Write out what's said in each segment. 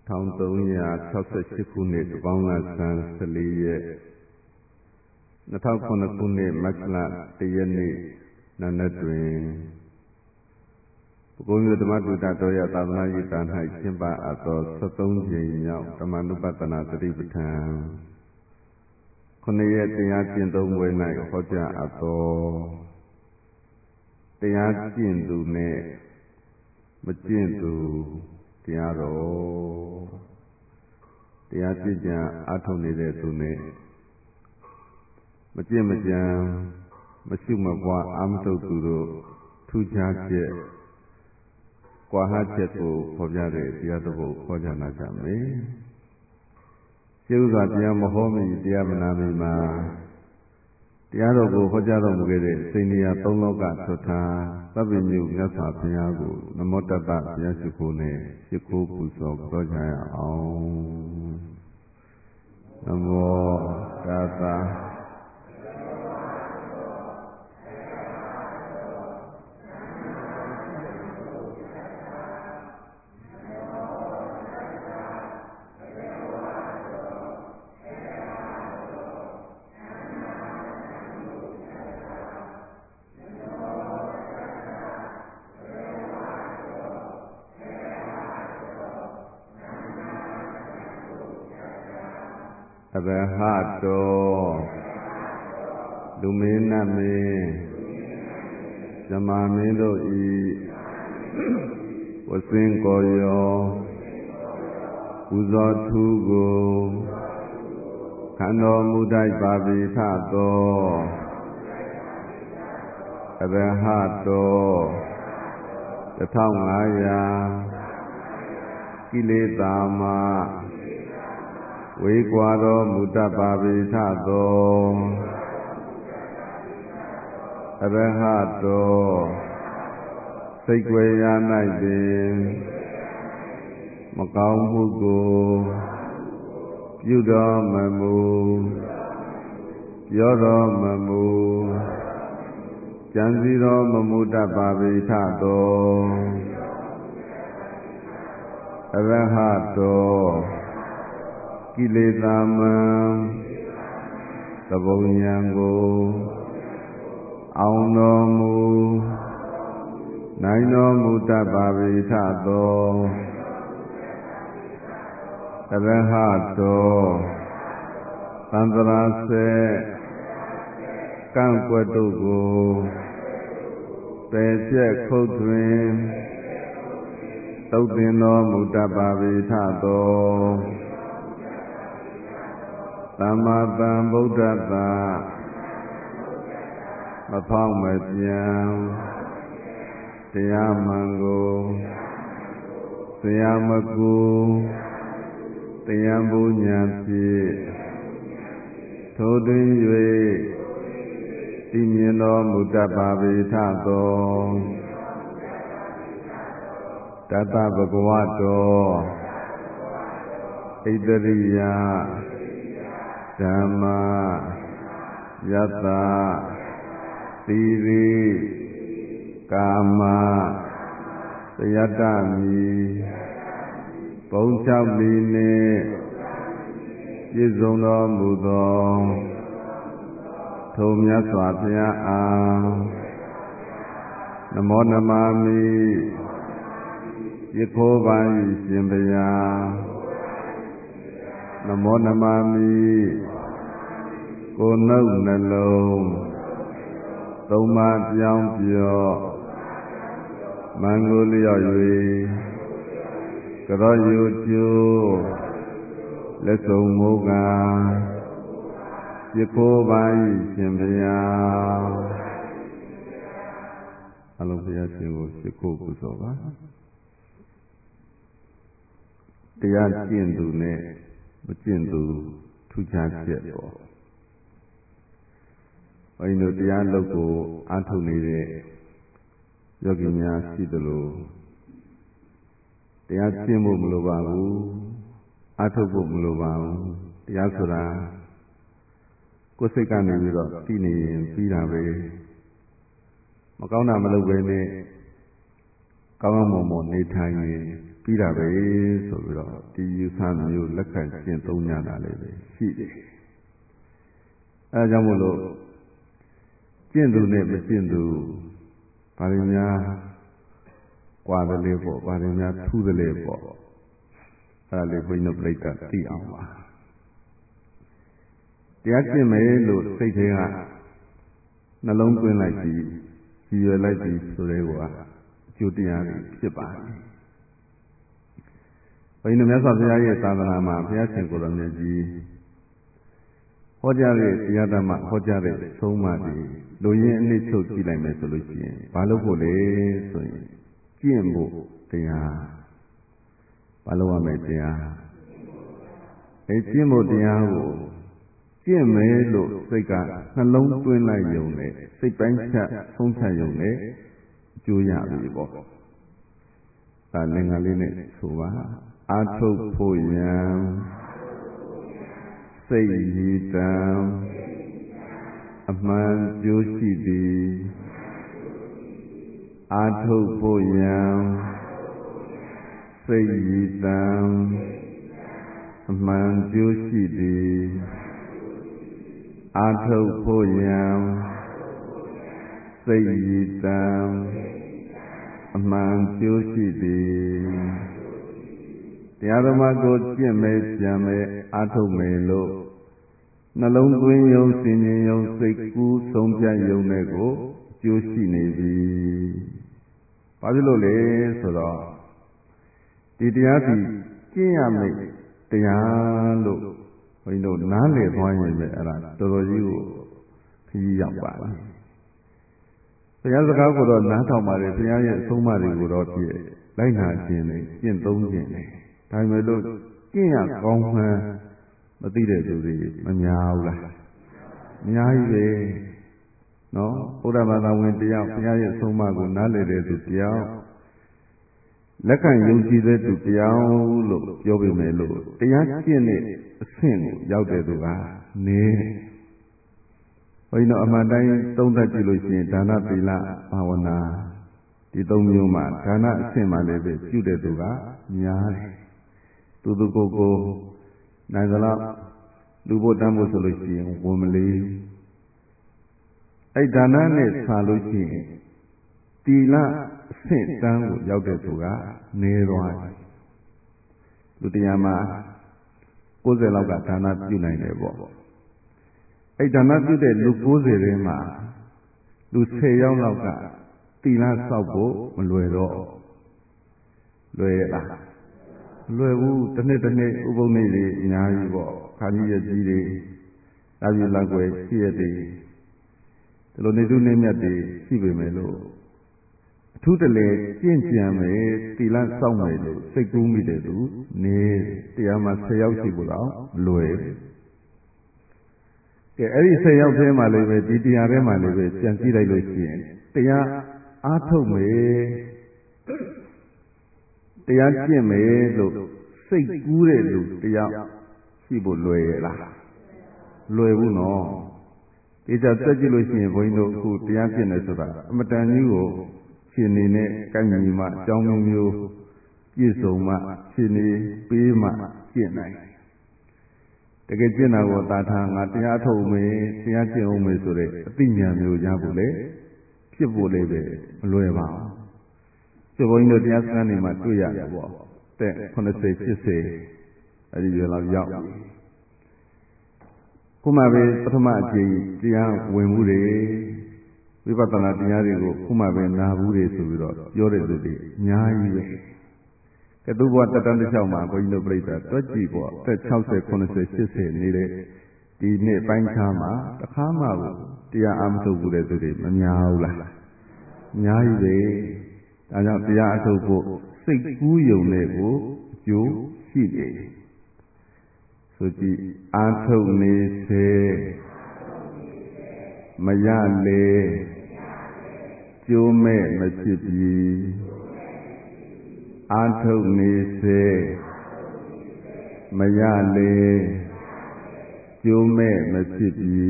1368 ခုနှစ်တပေါင်းလဆန်း14ရက်2009ခုနှစ်မတ်လ1ရက်နေ့နံနက်တွင်ပုဂ္ဂိုလ်မျိုးဓမ္မတုတတော်ရသာသနာ့ရေးတာ၌ကျင်းပအပ်သော73ကြိမ်မြောက်ဓမ္မနုပဿနာသတိပဋ္ဌာန်9ရက်တရားကျင့်သုံးပွဲ၌ဟောကြားအပ်သောတရားကျင့်သူနှင့်မကျင့်သူတရားတော်တရားကျင့်ကြံအားထုတ်နေတဲ့သူနဲ့မကျင့်မကြံမရှုမပွားအာမထုတ်သူတို့ထူးခြားချက်ကွာဟချက်ကိုဖော်ပြတဲ့တရားတော်ကိုဟောကြားနာကြမယ်။ကျေဥစွာတရားမဟောမီတရားမနာမီမှာတရားတော်ကိုဟောကြားတော်မူခဲ့တဲ့စိန်နေရာ၃လောကထွတ်ထားသဗ္ဗညုမြတ်စွာဘုရားကိုနမောတတ္တဘုရားရှိခိုးနဲ့ရှိခိုးပူဇော်ကြောကြရအောင်နမောတတ္တအဘဟတောလူမင်းနတ်မင်းဇမာမင်းတို့ဤဝဆင်းကိုရောပူဇော်ထူးကိုခံတော်မူတတ်ပါပြီထသောအဘဟတော1500ကိလေသာမှဝေကွာတော်မူတတ်ပါပြီထသောအရဟတောစိတ်ွယ်ရာ၌ပင်မကောင်းမှုကိုပြုတော်မမူပြောတော်မမူကြံစည်တော်မမူတတ်ပါပြီထသောအရဟတောကိလေသာမံသဘုံဉာဏ်ကိုအောင်တော်မူနိုင်တော်မူတတ်ပါပြီထသောအရဟတောသံသရာစေကံကွက်တို့ကိုပယ်ကျက်ခုတ်တွင်သုတ်သင်တော်မူတတ်ပါပြီထသောသမ္မာသမ္ဗုဒ္ဓတ္တမဖောက်မပြန်တရားမှန်ကိုဆရာမကူတရားဘုညာဖြင့်ထိုတွင်၍သိမြင်တော်မူတတ်ပါပြီထသောတတ္တဗဂဝတောဣတရိယဓမ္မာယတ္တသီရိကာမသယတ္တမိဘုံ၆လီနှင့်ပြည့်စုံတော်မူသောထိုမြတ်စွာဘုရားအားနမောနမမိယခိုးပါ၏ရှင်ဘုရားနမောနမမိကိုယ်နှုတ်နှလုံးသုံးပါးပြောင်းပြော့မန်ကိုလျော့၍ကြောယူကျိုးလက်စုံမိုးကားယခိုးပါ၏ရှင်ဘုရားအလုံးဘုရားရှင်ကိုယခိုးပူဇော်ပါတရားကျင့်သူနဲ့မကျင့်သူထူးခြားချက်ပေါ့ဘုန်းကြီးတို့တရားလုပ်ကိုအားထုတ်နေတဲ့ယောဂီများရှိသလိုတရားကျင့်ဖို့မလိုပါဘူးအားထုတ်ဖို့မလိုပါဘူးတရားဆိုတာကိုယ်စိတ်ကနေပြီးတော့သိနေရင်ပြီးတာပဲမကောင်းတာမလုပ်ဘဲနဲ့ကောင်းကောင်းမွန်မွန်နေထိုင်ရင်ပြီးတာပဲဆိုပြီးတော့ဒီယူဆမျိုးလက်ခံကျင့်သုံးကြတာလည်းပဲရှိတယ်အဲဒါကြောင့်မို့လို့ကျင့်သူနဲ့မကျင့်သူဘာတွေများကွာတယ်လေပေါ့ဘာတွေများထူးတယ်လေပေါ့အဲဒါလေးဘုန်းကြီးတို့ပြိတ္တာသိအောင်ပါတရားကျင့်မယ်လို့စိတ်ထဲကနှလုံးသွင်းလိုက်ပြီးရည်ရွယ်လိုက်ပြီးဆိုတဲ့ကအကျိုးတရားတွေဖြစ်ပါတယ်ဘုန်းကြီးတို့မြတ်စွာဘုရားရဲ့သာသနာမှာဘုရားရှင်ကိုယ်တော်မြတ်ကြီးဟောကြားတဲ့တရားဓမ္မဟောကြားတဲ့ဆုံးမတွေလူရင်းအနည်းချုပ်ကြည့်လိုက်မယ်ဆိုလို့ရှိရင်ဘာလို့ဖို့လဲဆိုရင်ကျင့်ဖို့တရားဘာလို့ရမလဲတရားကျင့်ဖို့တရားကိုကျင့်မယ်လို့စိတ်ကနှလုံးသွင်းလိုက်ယုံနဲ့စိတ်ပိုင်းဖြတ်ဆုံးဖြတ်ယုံနဲ့အကျိုးရပြီပေါ့ဒါလင်္ကာလေးနဲ့ဆိုပါအာထုတ်ဖို့ယံစိတ်ရည်တံအမှန်ကျိုးရှိသည်အာထုတ်ဖို့ယံစိတ်ရည်တံအမှန်ကျိုးရှိသည်အာထုတ်ဖို့ယံစိတ်ရည်တံအမှန်ကျိုးရှိသည်တရားဓမ္မကိုကျင့်မယ်ကြံမယ်အာထုတ်မယ်လို့နှလုံးသွင်းယုံစင်ញင်ယုံစိတ်ကူးဆုံးဖြတ်ယုံတဲ့ကိုကျိုးရှိနေပြီ။ဘာဖြစ်လို့လဲဆိုတော့ဒီတရားစီကျင့်ရမယ်တရားလို့ဘုန်းကြီးတို့နားလည်သွားရင်ပဲအဲ့ဒါတော်တော်ကြီးကိုခရီးရောက်ပါလား။ဘုရားစကားကိုတော့နားထောင်ပါတယ်ဘုရားရဲ့အဆုံးအမတွေကိုတော့ပြည့်လိုက်နာခြင်းနဲ့ကျင့်သုံးခြင်းနဲ့ဒါပေမဲ့လို့ကျင့်ရကောင်းမှန်းမသိတဲ့သူတွေမများဘူးလားအများကြီးပဲနော်ဘုရားဘာသာဝင်တယောက်ဘုရားရဲ့အဆုံးအမကိုနားလည်တဲ့သူတယောက်လက်ခံယုံကြည်တဲ့သူတယောက်လို့ပြောပေမဲ့လို့တရားကျင့်တဲ့အဆင့်ကိုရောက်တဲ့သူကနေဘုန်းကြီးတို့အမှန်တိုင်းသုံးသပ်ကြည့်လို့ရှိရင်ဒါနသီလဘာဝနာဒီသုံးမျိုးမှာဒါနအဆင့်မှလည်းပဲပြုတဲ့သူကများတယ်သူကိုနိုင်သလားလူဖို့တန်းဖို့ဆိုလို့ရှိရင်ဝန်မလေးအဲ့ဒါနနဲ့ဆာလို့ရှိရင်တီလအဆင့်တန်းကိုရောက်တဲ့သူကနေသွားတယ်လူတရားမှာ90လောက်ကဒါနပြုနိုင်တယ်ပေါ့အဲ့ဒါနပြုတဲ့လူ90ထဲမှာလူ10ယောက်လောက်ကတီလစောက်ဖို့မလွယ်တော့လွယ်လားလွယ်ဘူးတစ်နှစ်ဥပုံနေ့တွေအများကြီးပေါ့ခါကြီးရကြီးတွေလာပြီလောက်ွယ်ရှိရတဲ့ဒီလိုနေသူနေမြတ်တွေရှိပေမဲ့လို့အထူးတလေကျင့်ကြံမယ်တီလစောင့်မယ်လို့စိတ်ကူးမိတဲ့သူနေတရားမှာ10ယောက်ရှိဖို့တော့လွယ်ကဲအဲ့ဒီ10ယောက်ထဲမှာလည်းပဲဒီတရားထဲမှာလည်းပဲကြံစည်လိုက်လို့ရှိရင်တရားအားထုတ်မယ်တရားကျင့်မယ်လို့စိတ်ကူးတဲ့လူတရားရှိဖို့လွယ်ရဲ့လားလွယ်ဘူးနော်ဒီကြဆက်ကြည့်လို့ရှိရင်ဘုန်းကြီးတို့အခုတရားကျင့်တယ်ဆိုတာအမတန်ကြီးကိုရှင်နေနဲ့ကိုက်ညီမှအကြောင်းမျိုးပြည့်စုံမှရှင်နေပေးမှကျင့်နိုင်တကယ်ကျင့်တာကိုသာထားငါတရားထုတ်မယ်တရားကျင့်အောင်မယ်ဆိုတဲ့အသိဉာဏ်မျိုးရဖို့လေဖြစ်ဖို့လည်းပဲမလွယ်ပါဘူးကျဘုန်းကြီးတို့တရားစခန်းတွေမှာတွေ့ရတယ်ပေါ့တဲ့80 80အဲဒီရွယ်လောက်ရောက်ခုမှပဲပထမအကြိမ်တရားဝင်မှုတွေဝိပဿနာတရားတွေကိုခုမှပဲနာဘူးတွေဆိုပြီးတော့ပြောတဲ့လူတွေအများကြီးပဲကတုဘဝတတန်းတစ်လျှောက်မှာဘုန်းကြီးတို့ပြိဿတွက်ကြည့်ပေါ့တဲ့60 80 80နေတဲ့ဒီနှစ်ပိုင်းခြားမှာတခါမှတရားအားမထုတ်ဘူးတဲ့သူတွေမများဘူးလားအများကြီးပဲဒါကြောင့်တရားအထုတ်ဖို့စိတ်ကူးယုံတဲ့ကိုအကျိုးရှိတယ်ဆိုကြည့်အာထုတ်နေစေမရလေကျိုးမဲ့မဖြစ်ပြီအာထုတ်နေစေမရလေကျိုးမဲ့မဖြစ်ပြီ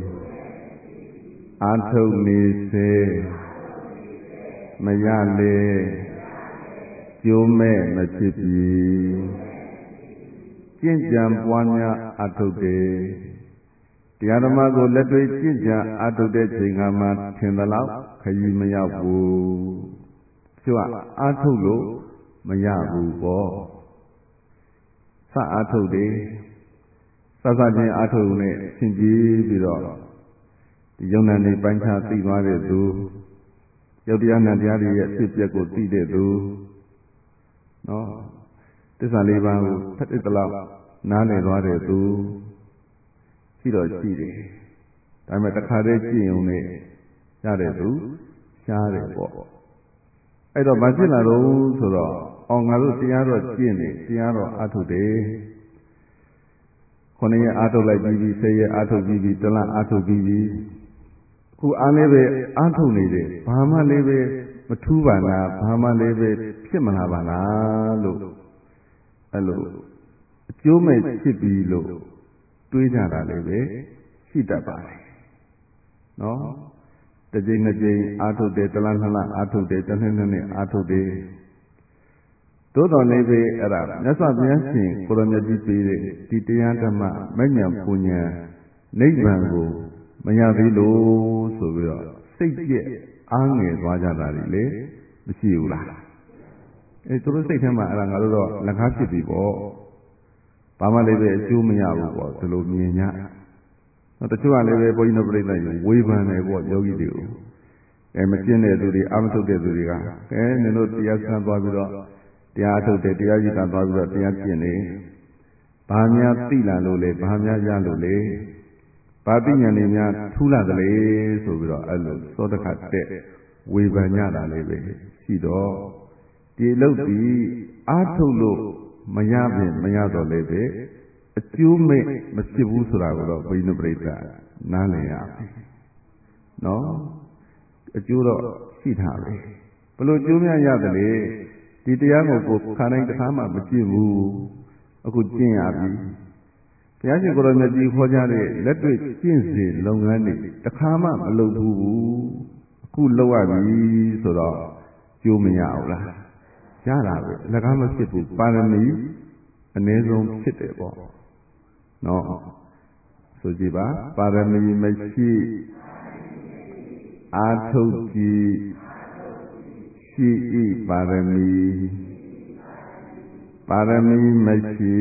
အာထုတ်နေစေမရလေကျိုးမဲ့မဖြစ်ပြီကျင့်ကြံပွားများအထုတ်တယ်တရားဓမ္မကိုလက်တွေ့ကျင့်ကြံအထုတ်တဲ့ချိန်ခါမှာထင်သလောက်ခရီးမရောက်ဘူးကျိုးအထုတ်လို့မရဘူးပေါ့စအထုတ်တယ်စစချင်းအထုတ်နဲ့သင်ကြည့်ပြီးတော့ဒီယုံနာနေပိုင်းခြားသိသွားတဲ့သူယုတ်တရားနဲ့တရားတွေရဲ့ဖြစ်ပျက်ကိုသိတဲ့သူနော်သစ္စာလေးပါးကိုဖတ်တဲ့လောက်နားလည်သွားတဲ့သူရှိတော့ရှိတယ်ဒါပေမဲ့တစ်ခါတည်းကြည့်ုံနဲ့ရတဲ့သူရှားတယ်ပေါ့အဲ့တော့မဖြစ်လာတော့ဆိုတော့အောင်ငါတို့တရားတော့ကျင့်တယ်တရားတော့အထုတ်တယ်9 ရက်အထုတ်လိုက်ပြီး10 ရက်အထုတ်ပြီးတလအထုတ်ပြီးခုအားလေးပဲအထုတ်နေတယ်ဘာမှလေးပဲမထူးပါလားဘာမှလေးပဲဖြစ်မလာပါလားလို့အဲ့လိုအကျိုးမဲ့ဖြစ်ပြီးလို့တွေးကြတာလေးပဲရှိတတ်ပါတယ်နော်တစ်ကြိမ်နှစ်ကြိမ်အထုတ်တယ်တလနှစ်လအထုတ်တယ်တစ်နှစ်နှစ်နှစ်အထုတ်တယ်သို့တော်လည်းပဲအဲ့ဒါမြတ်စွာဘုရားရှင်ကိုရမကြီးပေးတဲ့ဒီတရားဓမ္မမဉ္ဇဉ်ပူဉ္ဇဉ်နိဗ္ဗာန်ကိုမရသေးလို့ဆိုပြီးတော့စိတ်ကြက်အားငယ်သွားကြတာလေမရှိဘူးလားအဲသူတို့စိတ်ထဲမှာအဲ့ဒါငါတို့တော့လက်ကားဖြစ်ပြီပေါ့ဘာမှလည်းပဲအကျိုးမရဘူးပေါ့ဒီလိုမြင်ကြတချို့ကလည်းပဲဘုန်းကြီးတို့ပြိဿတွေဝေဖန်တယ်ပေါ့ယောဂီတွေကိုမကျင့်တဲ့သူတွေအာမထုတ်တဲ့သူတွေကနင်တို့တရားစမ်းသွားပြီးတော့တရားထုတ်တယ်တရားရည်တာသွားပြီးတော့တရားကျင့်နေဘာများသိလာလို့လဲဘာများရလို့လဲဘာသိဉာဏ်တွေများထူးလာသလဲဆိုပြီးတော့အဲ့လိုသောတခတဲ့ဝေဖန်ကြတာလေးပဲရှိတော့ဒီအလုပ်ဒီအားထုတ်လို့မရပြင်မရတော့လည်းပဲအကျိုးမဲ့မဖြစ်ဘူးဆိုတာကိုတော့ဘုရားပြိဿနားလည်ရမယ်နော်အကျိုးတော့ရှိတာပဲဘလို့အကျိုးများရတယ်လေဒီတရားကိုခါတိုင်းတစ်ခါမှမကျင့်ဘူးအခုကျင့်ရပြီဘုရားရှင်ကိုရောမြတ်ကြီးခေါ်ကြတဲ့လက်တွေ့ကျင့်စဉ်လုပ်ငန်းတွေတစ်ခါမှမလုပ်ဘူးအခုလုပ်ရပြီဆိုတော့ကျိုးမရဘူးလားရတာပဲအလကားမဖြစ်ဘူးပါရမီအနည်းဆုံးဖြစ်တယ်ပေါ့နော်ဆိုကြည့်ပါပါရမီမရှိအာထုတ်ကြည်ရှိဤပါရမီပါရမီမရှိ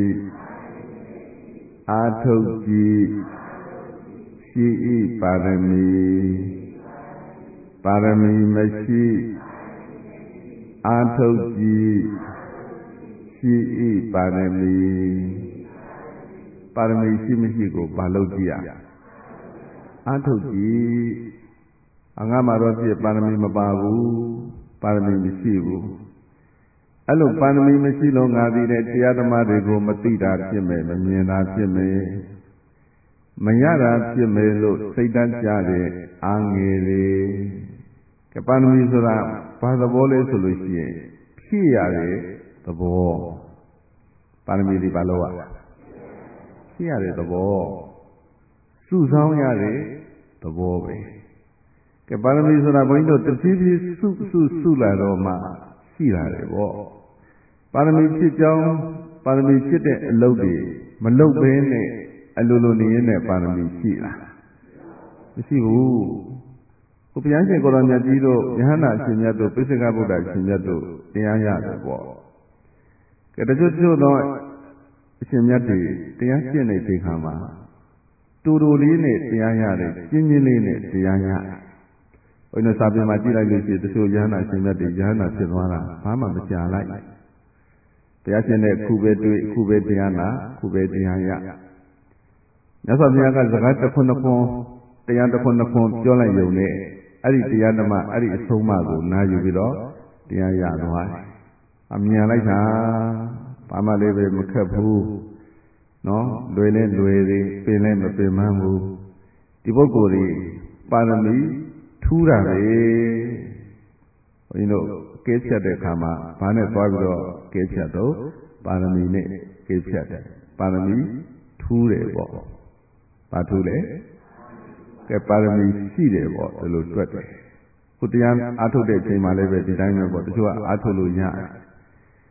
အာထုတ်ကြည်ရှိဤပါရမီပါရမီမရှိအာထုတ်ကြည်ရှိဤပါရမီပါရမီရှိမရှိကိုဘာလို့ကြည့်ရအာထုတ်ကြည်ငါမှာတော့ပြည့်ပါရမီမပါဘူးပါရမီမရှိဘူးအဲ့လိုပါရမီမရှိလို့ငါသိတဲ့တရားဓမ္မတွေကိုမသိတာဖြစ်မယ်မမြင်တာဖြစ်မယ်မရတာဖြစ်မယ်လို့စိတ်တန်းကြတဲ့အာငယ်လေကပါရမီဆိုတာဘာသဘောလဲဆိုလို့ရှိရင်ဖြည့်ရတဲ့သဘောပါရမီဒီဘာလို့อ่ะဖြည့်ရတဲ့သဘောစုဆောင်းရတဲ့သဘောပဲကဲပါရမီဆိုတာဘုန်းကြီးတို့တဖြည်းဖြည်းစုလာတော့မှရှိလာတယ်ပေါ့ပါရမီဖြစ်ကြောင်းပါရမီဖြစ်တဲ့အလုပ်တွေမလုပ်ဘဲနဲ့အလိုလိုနေရင်ပါရမီရှိလားမရှိဘူးဘုရားရှင်ကိုရောမြတ်ကြီးတို့ယဟန္တာအရှင်မြတ်တို့ပိဿကဗုဒ္ဓအရှင်မြတ်တို့တရားရတယ်ပေါ့ကဲတချို့တော့အရှင်မြတ်တွေတရားကျင့်နေတဲ့ခါမှာတူတူလေးနဲ့တရားရတယ်ကျဉ်းလေးနဲ့တရားရတယ်ဘုန်းကြီးစာပေမှာကြည့်လိုက်လို့ရှိရင်တချို့ယဟန္တာအရှင်မြတ်တွေယဟန္တာဖြစ်သွားတာဘာမှမကြာလိုက်ဘုရားရှင်နဲ့ခုပဲတွေ့ခုပဲတရားနာခုပဲတရားရမြတ်စွာဘုရားကစကားတစ်ခွန်းတစ်ခွန်းတရားတစ်ခွန်းတစ်ခွန်းပြောလိုက်ရုံနဲ့အဲ့ဒီတရားဓမ္မအဲ့ဒီအဆုံးအမကိုနားယူပြီးတော့တရားရသွားတယ်အမြန်လိုက်တာဘာမှလည်းပဲမခက်ဘူးနော်လွယ်လဲလွယ်သေးပင်လဲမပင်မန်းဘူးဒီပုဂ္ဂိုလ်တွေပါရမီထူးတာပဲဘုန်းကြီးတို့ကဲဖြတ်တဲ့အခါမှာဘာနဲ့သွားပြီးတော့ကဲဖြတ်တော့ပါရမီနဲ့ကဲဖြတ်တယ်ပါရမီထူးတယ်ပေါ့ဘာထူးလဲကဲပါရမီရှိတယ်ပေါ့ဒီလိုတွက်တယ်ခုတရားအားထုတ်တဲ့အချိန်မှာလည်းပဲဒီတိုင်းပဲပေါ့တချို့ကအားထုတ်လို့ရတယ်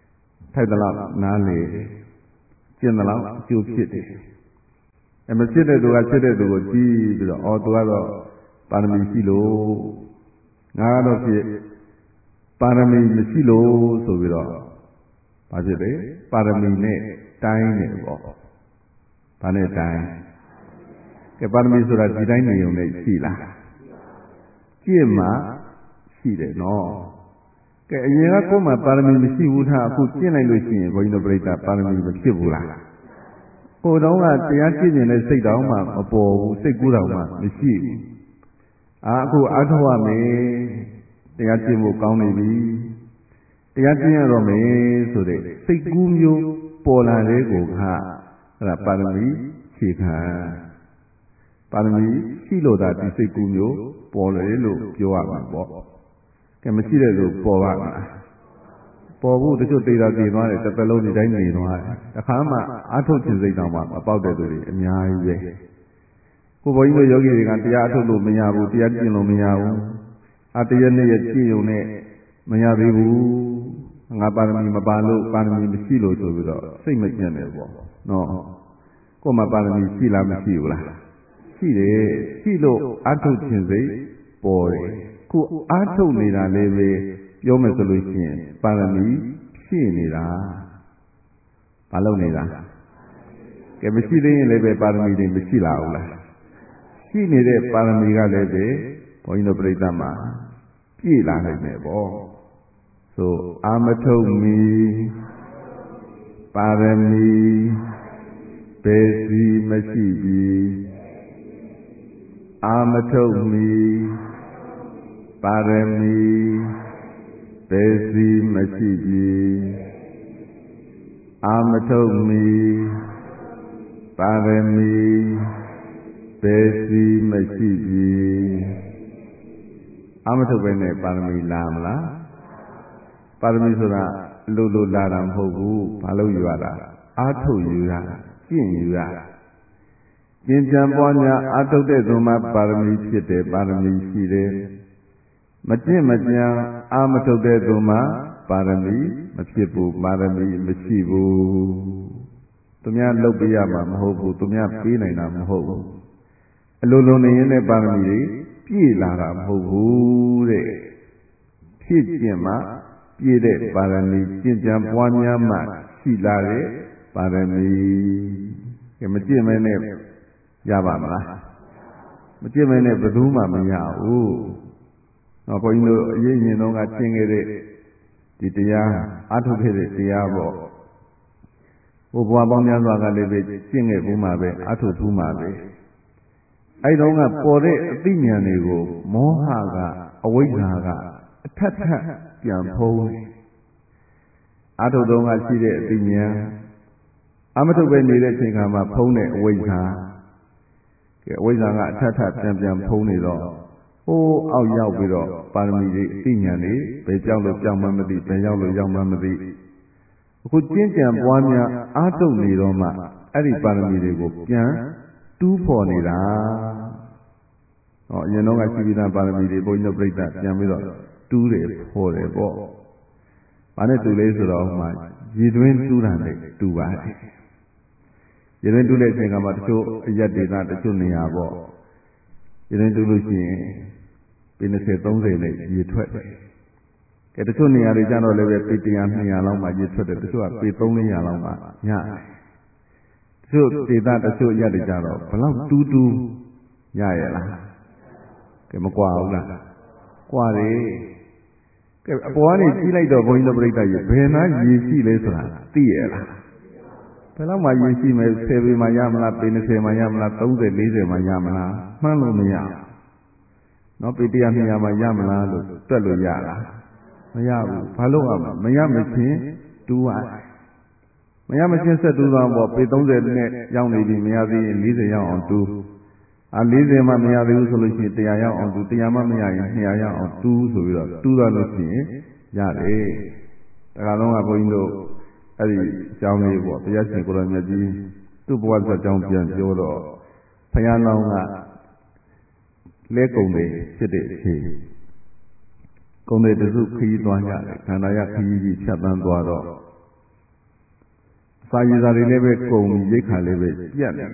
ထိုက်သလောက်နားလေကျင့်သလောက်အကျိုးဖြစ်တယ်မဖြစ်တဲ့သူကဖြစ်တဲ့သူကိုကြည့်ပြီးတော့သူကတော့ပါရမီရှိလို့ငါကတော့ဖြစ်ပါရမီမရှိလို့ဆိုပြီးတော့ဘာဖြစ်လဲပါရမီနဲ့တိုင်းတယ်ပေါ့ဘာနဲ့တိုင်းကဲပါရမီဆိုတာဒီတိုင်းနေုံနဲ့ရှိလားကျင့်မှရှိတယ်နော်ကဲအရင်ကကိုယ်မှပါရမီမရှိဘူးထားအခုကျင့်လိုက်လို့ရှိရင်ဘုန်းကြီးတို့ပြိဿပါရမီမဖြစ်ဘူးလားကိုယ်တော့ကတရားကျင့်နေတဲ့စိတ်တောင်မှမပေါ်ဘူးစိတ်ကူးတောင်မှမရှိဘူးအခုအားထုတ်ရမယ်တရားကျင့်ဖို့ကောင်းနေပြီတရားကျင့်ရတော့မယ်ဆိုတဲ့စိတ်ကူးမျိုးပေါ်လာတဲ့ကိုကအဲ့ဒါပါရမီခြေခံပါရမီရှိလို့သာဒီစိတ်ကူးမျိုးပေါ်တယ်လို့ပြောရမှာပေါ့ကဲမရှိတဲ့လူပေါ်ပါမလားပေါ်ဖို့တချို့တေတာတည်သွားတယ်တစ်သက်လုံးဒီတိုင်းနေသွားတယ်တခါမှအာထုတ်ခြင်းစိတ်တောင်မှမပေါက်တဲ့သူတွေအများကြီးပဲကိုဘုန်းကြီးတို့ယောဂီတွေကတရားအထုတ်လို့မရဘူးတရားကျင့်လို့မရဘူးတရားနဲ့ကျင့်ုံနဲ့မရသေးဘူးငါပါရမီမပါလို့ပါရမီမရှိလို့ဆိုပြီးတော့စိတ်မကျင့်တယ်ပေါ့နော်ကိုယ်မှာပါရမီရှိလားမရှိဘူးလားရှိတယ်ရှိလို့အာထုတ်ခြင်းစိတ်ပေါ်တယ်ခုအာထုတ်နေတာလည်းပဲပြောမယ်ဆိုလို့ရှိရင်ပါရမီဖြည့်နေတာမလုပ်နေတာကဲမရှိသေးရင်လည်းပဲပါရမီတွေမရှိလာဘူးလားရှိနေတဲ့ပါရမီကလည်းပဲဘုန်းကြီးတို့ပြိဿမှာပြည့်လာနိုင်တယ်ပေါ့ဆိုအာမထုတ်မီပါရမီဘယ်စီမရှိပြီအာမထုတ်မီပါရမီဘယ်စီမရှိပြီအာမထုတ်မီပါရမီဘယ်စီမရှိပြီအာမထုတ်ပဲနဲ့ပါရမီလာမလားပါရမီဆိုတာလူလူလာတာမဟုတ်ဘူးဘာလို့ယူရတာအာထုတ်ယူရတာကျင့်ယူရတာကျင့်ကြံပွားများအာထုတ်တဲ့သူမှာပါရမီဖြစ်တယ်ပါရမီရှိတယ်မကျင့်မကြံအာမထုတ်တဲ့သူမှာပါရမီမဖြစ်ဘူးပါရမီမရှိဘူးသူများလုပ်ပေးရမှာမဟုတ်ဘူးသူများပေးနိုင်တာမဟုတ်ဘူးအလိုလိုနေရင်လည်းပါရမီတွေပြည့်လာတာမဟုတ်ဘူးတဲ့ဖြစ်ကျင့်မှပြည့်တဲ့ပါရမီကျင့်ကြံပွားများမှရှိလာတဲ့ပါရမီမကျင့်မဲနဲ့ရပါမလားမကျင့်မဲနဲ့ဘယ်သူမှမရဘူးဘုန်းကြီးတို့အရေးရင်တော့ကကျင့်ခဲ့တဲ့ဒီတရားအထုတ်ခဲ့တဲ့တရားပေါ့ဘုရားပေါင်းများစွာကလည်းပဲကျင့်ခဲ့ဘူးမှာပဲအထုတ်ဘူးမှာပဲအဲ့တော့ကပေါ်တဲ့အသိဉာဏ်တွေကိုမောဟကအဝိဇ္ဇာကအထက်ထပ်ပြန်ဖုံးတယ်အထုတ်တော့ကရှိတဲ့အသိဉာဏ်အမထုတ်ပဲနေတဲ့အချိန်ခါမှာဖုံးတဲ့အဝိဇ္ဇာအဝိဇ္ဇာကအထက်ထပ်ပြန်ဖုံးနေတော့အောက်ရောက်ပြီးတော့ပါရမီတွေအသိဉာဏ်တွေဘယ်ကြောက်လို့ကြောက်မှမသိဘယ်ရောက်လို့ရောက်မှမသိအခုကျင့်ကြံပွားများအားထုတ်နေတော့မှအဲ့ဒီပါရမီတွေကိုပြန်တူးဖော်နေတာအရင်တော့ကရှိပြီးသားပါရမီတွေဘုန်းကြီးတို့ပြိဿပြန်ပြီးတော့တူးတယ်ဖော်တယ်ပေါ့ဘာနဲ့တူလဲဆိုတော့မှရေတွင်းတူးတာနဲ့တူပါတယ်ရေတွင်းတူးတဲ့အချိန်ကမှတချို့အရက်ဒေသတချို့နေရာပေါ့ရေတွင်းတူးလို့ရှိရင်ပေ20 30နဲ့ရေထွက်တယ်ကဲတချို့နေရာတွေကျတော့လည်းပဲပေ100 200လောက်မှရေထွက်တယ်တချို့ကပေ300လောက်မှညတချို့ဒေသတချို့ရက်တွေကျတော့ဘလောက်တူးတူးရရဲ့လားကဲမကွာဘူးလားကွာတယ်ကဲအပေါ်ကနေကြီးလိုက်တော့ဘုန်းကြီးတို့ပြိဿရေဘယ်နာရေရှိလဲဆိုတာသိရလားဘယ်လောက်မှရေရှိမယ်10ပေမှရမလားပေ20မှရမလား30 40မှရမလားမှန်းလို့မရနော်ပေ100 200မှရမလားလို့တွက်လို့ရလားမရဘူးဘာလို့မရမချင်းတူးရမရမချင်းဆက်တူးသွားပေါ့ပေ30နဲ့ရောက်နေပြီမရသေးရင်40ရောက်အောင်တူး40မှမရသေးဘူးဆိုလို့ရှိရင်100ရောက်အောင်တူး100မှမရရင်200ရောက်အောင်တူးဆိုပြီးတော့တူးသွားလို့ရှိရင်ရတယ်ဒါကလုံးကဘုန်းကြီးတို့အဲ့ဒီအကြောင်းလေးပေါ့တရားရှင်ကိုရမြတ်ကြီးသူ့ဘဝဇာတ်ကြောင်းပြန်ပြောတော့ဘုရားလောင်းကလဲကုံတွေဖြစ်တဲ့အချိန်ကုံတွေတစုခရီးသွားကြတယ်ခန္ဓာရခရီးကြီးဖြတ်သန်းသွားတော့စာရည်စာတွေလည်းပဲကုန်ပြီးရိတ်ခါလည်းပဲပြတ်နေ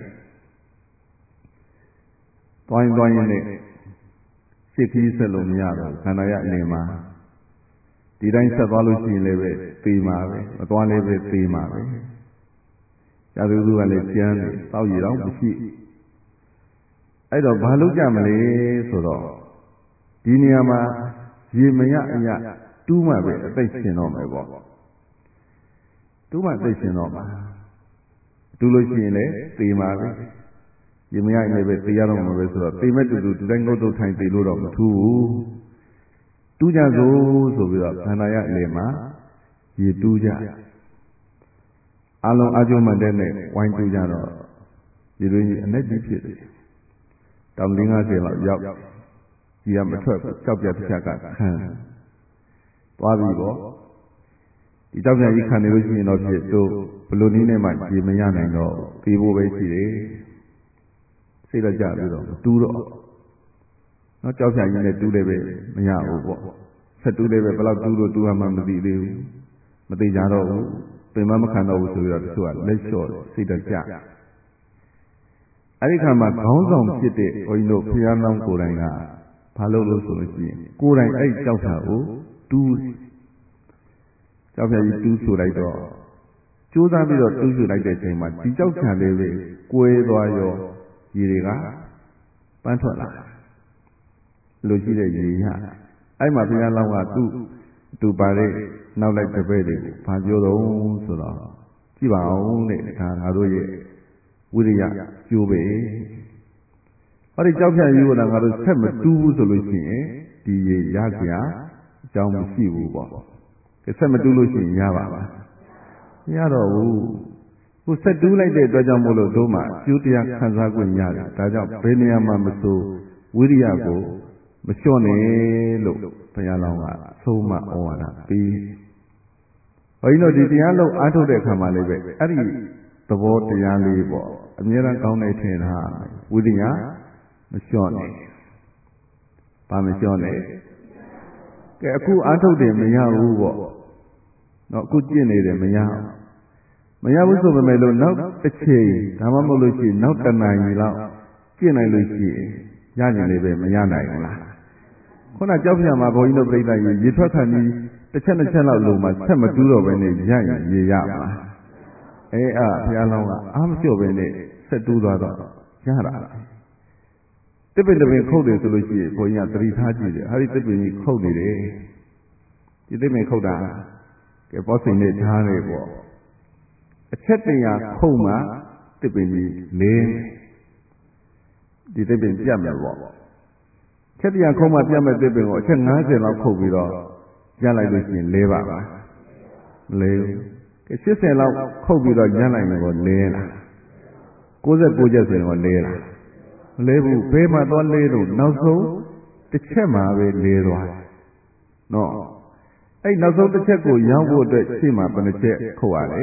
တွိုင်းတွိုင်းနဲ့ရှစ်ခီးဆက်လို့မရတော့ခန္ဓာရအနေမှာဒီတိုင်းဆက်သွားလို့ရှိရင်လည်းပဲသေမှာပဲမသွားလည်းပဲသေမှာပဲဇာတုကလည်းကျမ်းတယ်တောက်ရည်တော့မရှိအဲ့တော့ဘာလို့ကြမလဲဆိုတော့ဒီနေရာမှာရေမရအရတူးမှပဲအသိရှင်တော့မယ်ပေါ့တူးမှသိရှင်တော့မှာတူးလို့ရှိရင်လည်းသေမှာပဲရေမရရင်လည်းပဲသေရတော့မှာပဲဆိုတော့သေမဲ့တူတူဒီတိုင်းငုတ်တုတ်ထိုင်သေလို့တော့မထူးဘူးတူးကြစို့ဆိုပြီးတော့ခန္ဓာရအလေမှာရေတူးကြအလုံးအကျုံးမှတဲ့နဲ့ဝိုင်းတူးကြတော့ရေတွင်းကြီးအနက်ကြီးဖြစ်တယ်တောင်50လောက်ရောက်ကြီးကမထွက်ဘူးကြောက်ပြတစ်ချက်ကခံသွားပြီပေါ့ဒီကြောက်ပြကြီးခံနေလို့ရှိရင်တော့ဖြစ်တို့ဘလို့နည်းနဲ့မှရေမရနိုင်တော့ပြေးဖို့ပဲရှိတယ်စိတ်တော့ကြပြီးတော့တူးတော့နော်ကြောက်ပြကြီးနဲ့တူးလည်းပဲမရဘူးပေါ့ဆက်တူးလည်းပဲဘယ်လောက်တူးလို့တူးမှမသိသေးဘူးမသိကြတော့ဘူးပင်မခံတော့ဘူးဆိုပြီးတော့တချို့ကလက်လျှော့စိတ်တော့ကြအဲ့ဒီခါမှာခေါင်းဆောင်ဖြစ်တဲ့ဘုန်းကြီးတို့ဖျားလောင်းကိုယ်တိုင်ကဘာလို့လို့ဆိုလို့ရှိရင်ကိုယ်တိုင်အဲ့ကြောက်တာကိုတူးကြောက်ပြကြီးတူးဆိုလိုက်တော့ကြိုးစားပြီးတော့တူးဆိုလိုက်တဲ့အချိန်မှာဒီကြောက်ချံလေးပဲကွဲသွားရောရေတွေကပန်းထွက်လာလူရှိတဲ့ရေရအဲ့မှာဘုရားလောင်းကသူ့ပါတဲ့နောက်လိုက်တပည့်တွေကိုဘာပြောတော့ဆိုတော့ကြည့်ပါအောင်တဲ့ဒါငါတို့ရဲ့ဝိရိယကျိုးပဲဟောဒီကြောက်ဖြတ်ယူတာငါတို့ဆက်မတူးဘူးဆိုလို့ရှိရင်ဒီရေရကြအကြောင်းမရှိဘူးပေါ့ဆက်မတူးလို့ရှိရင်ရပါလားမရတော့ဘူးကိုဆက်တူးလိုက်တဲ့အတွက်ကြောင့်မို့လို့တို့မှကျိုးတရားခံစား권ရတယ်ဒါကြောင့်ဘယ်နေရာမှာမဆိုဝိရိယကိုမလျှော့နဲ့လို့ဘုရားလောင်းကဆုံးမဩဝါဒပေးဘုန်းကြီးတို့ဒီတရားလုံးအားထုတ်တဲ့အခါမှာလည်းပဲအဲ့ဒီသဘောတရားလေးပေါ့အမြဲတမ်းကောင်းနေထင်တာဝိရိယမလျှော့နဲ့ဘာမလျှော့နဲ့ကဲအခုအားထုတ်တယ်မရဘူးပေါ့နော်အခုကျင့်နေတယ်မရဘူးဆိုပေမဲ့လို့နောက်တစ်ချိန်ဒါမှမဟုတ်လို့ရှိရင်နောက်တစ်နာရီလောက်ကျင့်နိုင်လို့ရှိရင်ရကြတယ်ပဲမရနိုင်ဘူးလားခုနကြောက်ပြမှာဘုန်းကြီးတို့ပြိဿရေထွက်ခံပြီးတစ်ချက်နှစ်ချက်လောက်လုံးမှဆက်မတူးတော့ဘဲနဲ့ရရင်ရေရမှာဘုရားလောင်းကအားမလျှော့ဘဲနဲ့ဆက်တူးသွားတော့ရတာတစ်ပင်တစ်ပင်ခုတ်တယ်ဆိုလို့ရှိရင်ဘုန်းကြီးကသတိထားကြည့်တယ်ဟာဒီတစ်ပင်ကြီးခုတ်နေတယ်ဒီတစ်ပင်ခုတ်တာကဲဘောစိန်နဲ့ထားတယ်ပေါ့အချက်တရာခုတ်မှတစ်ပင်ကြီးလင်းဒီတစ်ပင်ပြတ်မယ်ပေါ့ချက်တရာခုတ်မှပြတ်မယ်တစ်ပင်ကိုအချက်50လောက်ခုတ်ပြီးတော့ရလိုက်လို့ရှိရင်လဲပါလားမလဲဘူးကဲ80လောက်ခုတ်ပြီးတော့ရလိုက်ရင်ကိုလဲလား69ချက်ဆိုရင်ကိုလဲလားမလဲဘူးဘယ်မှာသွားလဲလို့နောက်ဆုံးတစ်ချက်မှာပဲလဲသွားတယ်နော်အဲ့နောက်ဆုံးတစ်ချက်ကိုရောက်ဖို့အတွက်ရှေ့မှာဘယ်နှချက်ခုတ်ရလဲ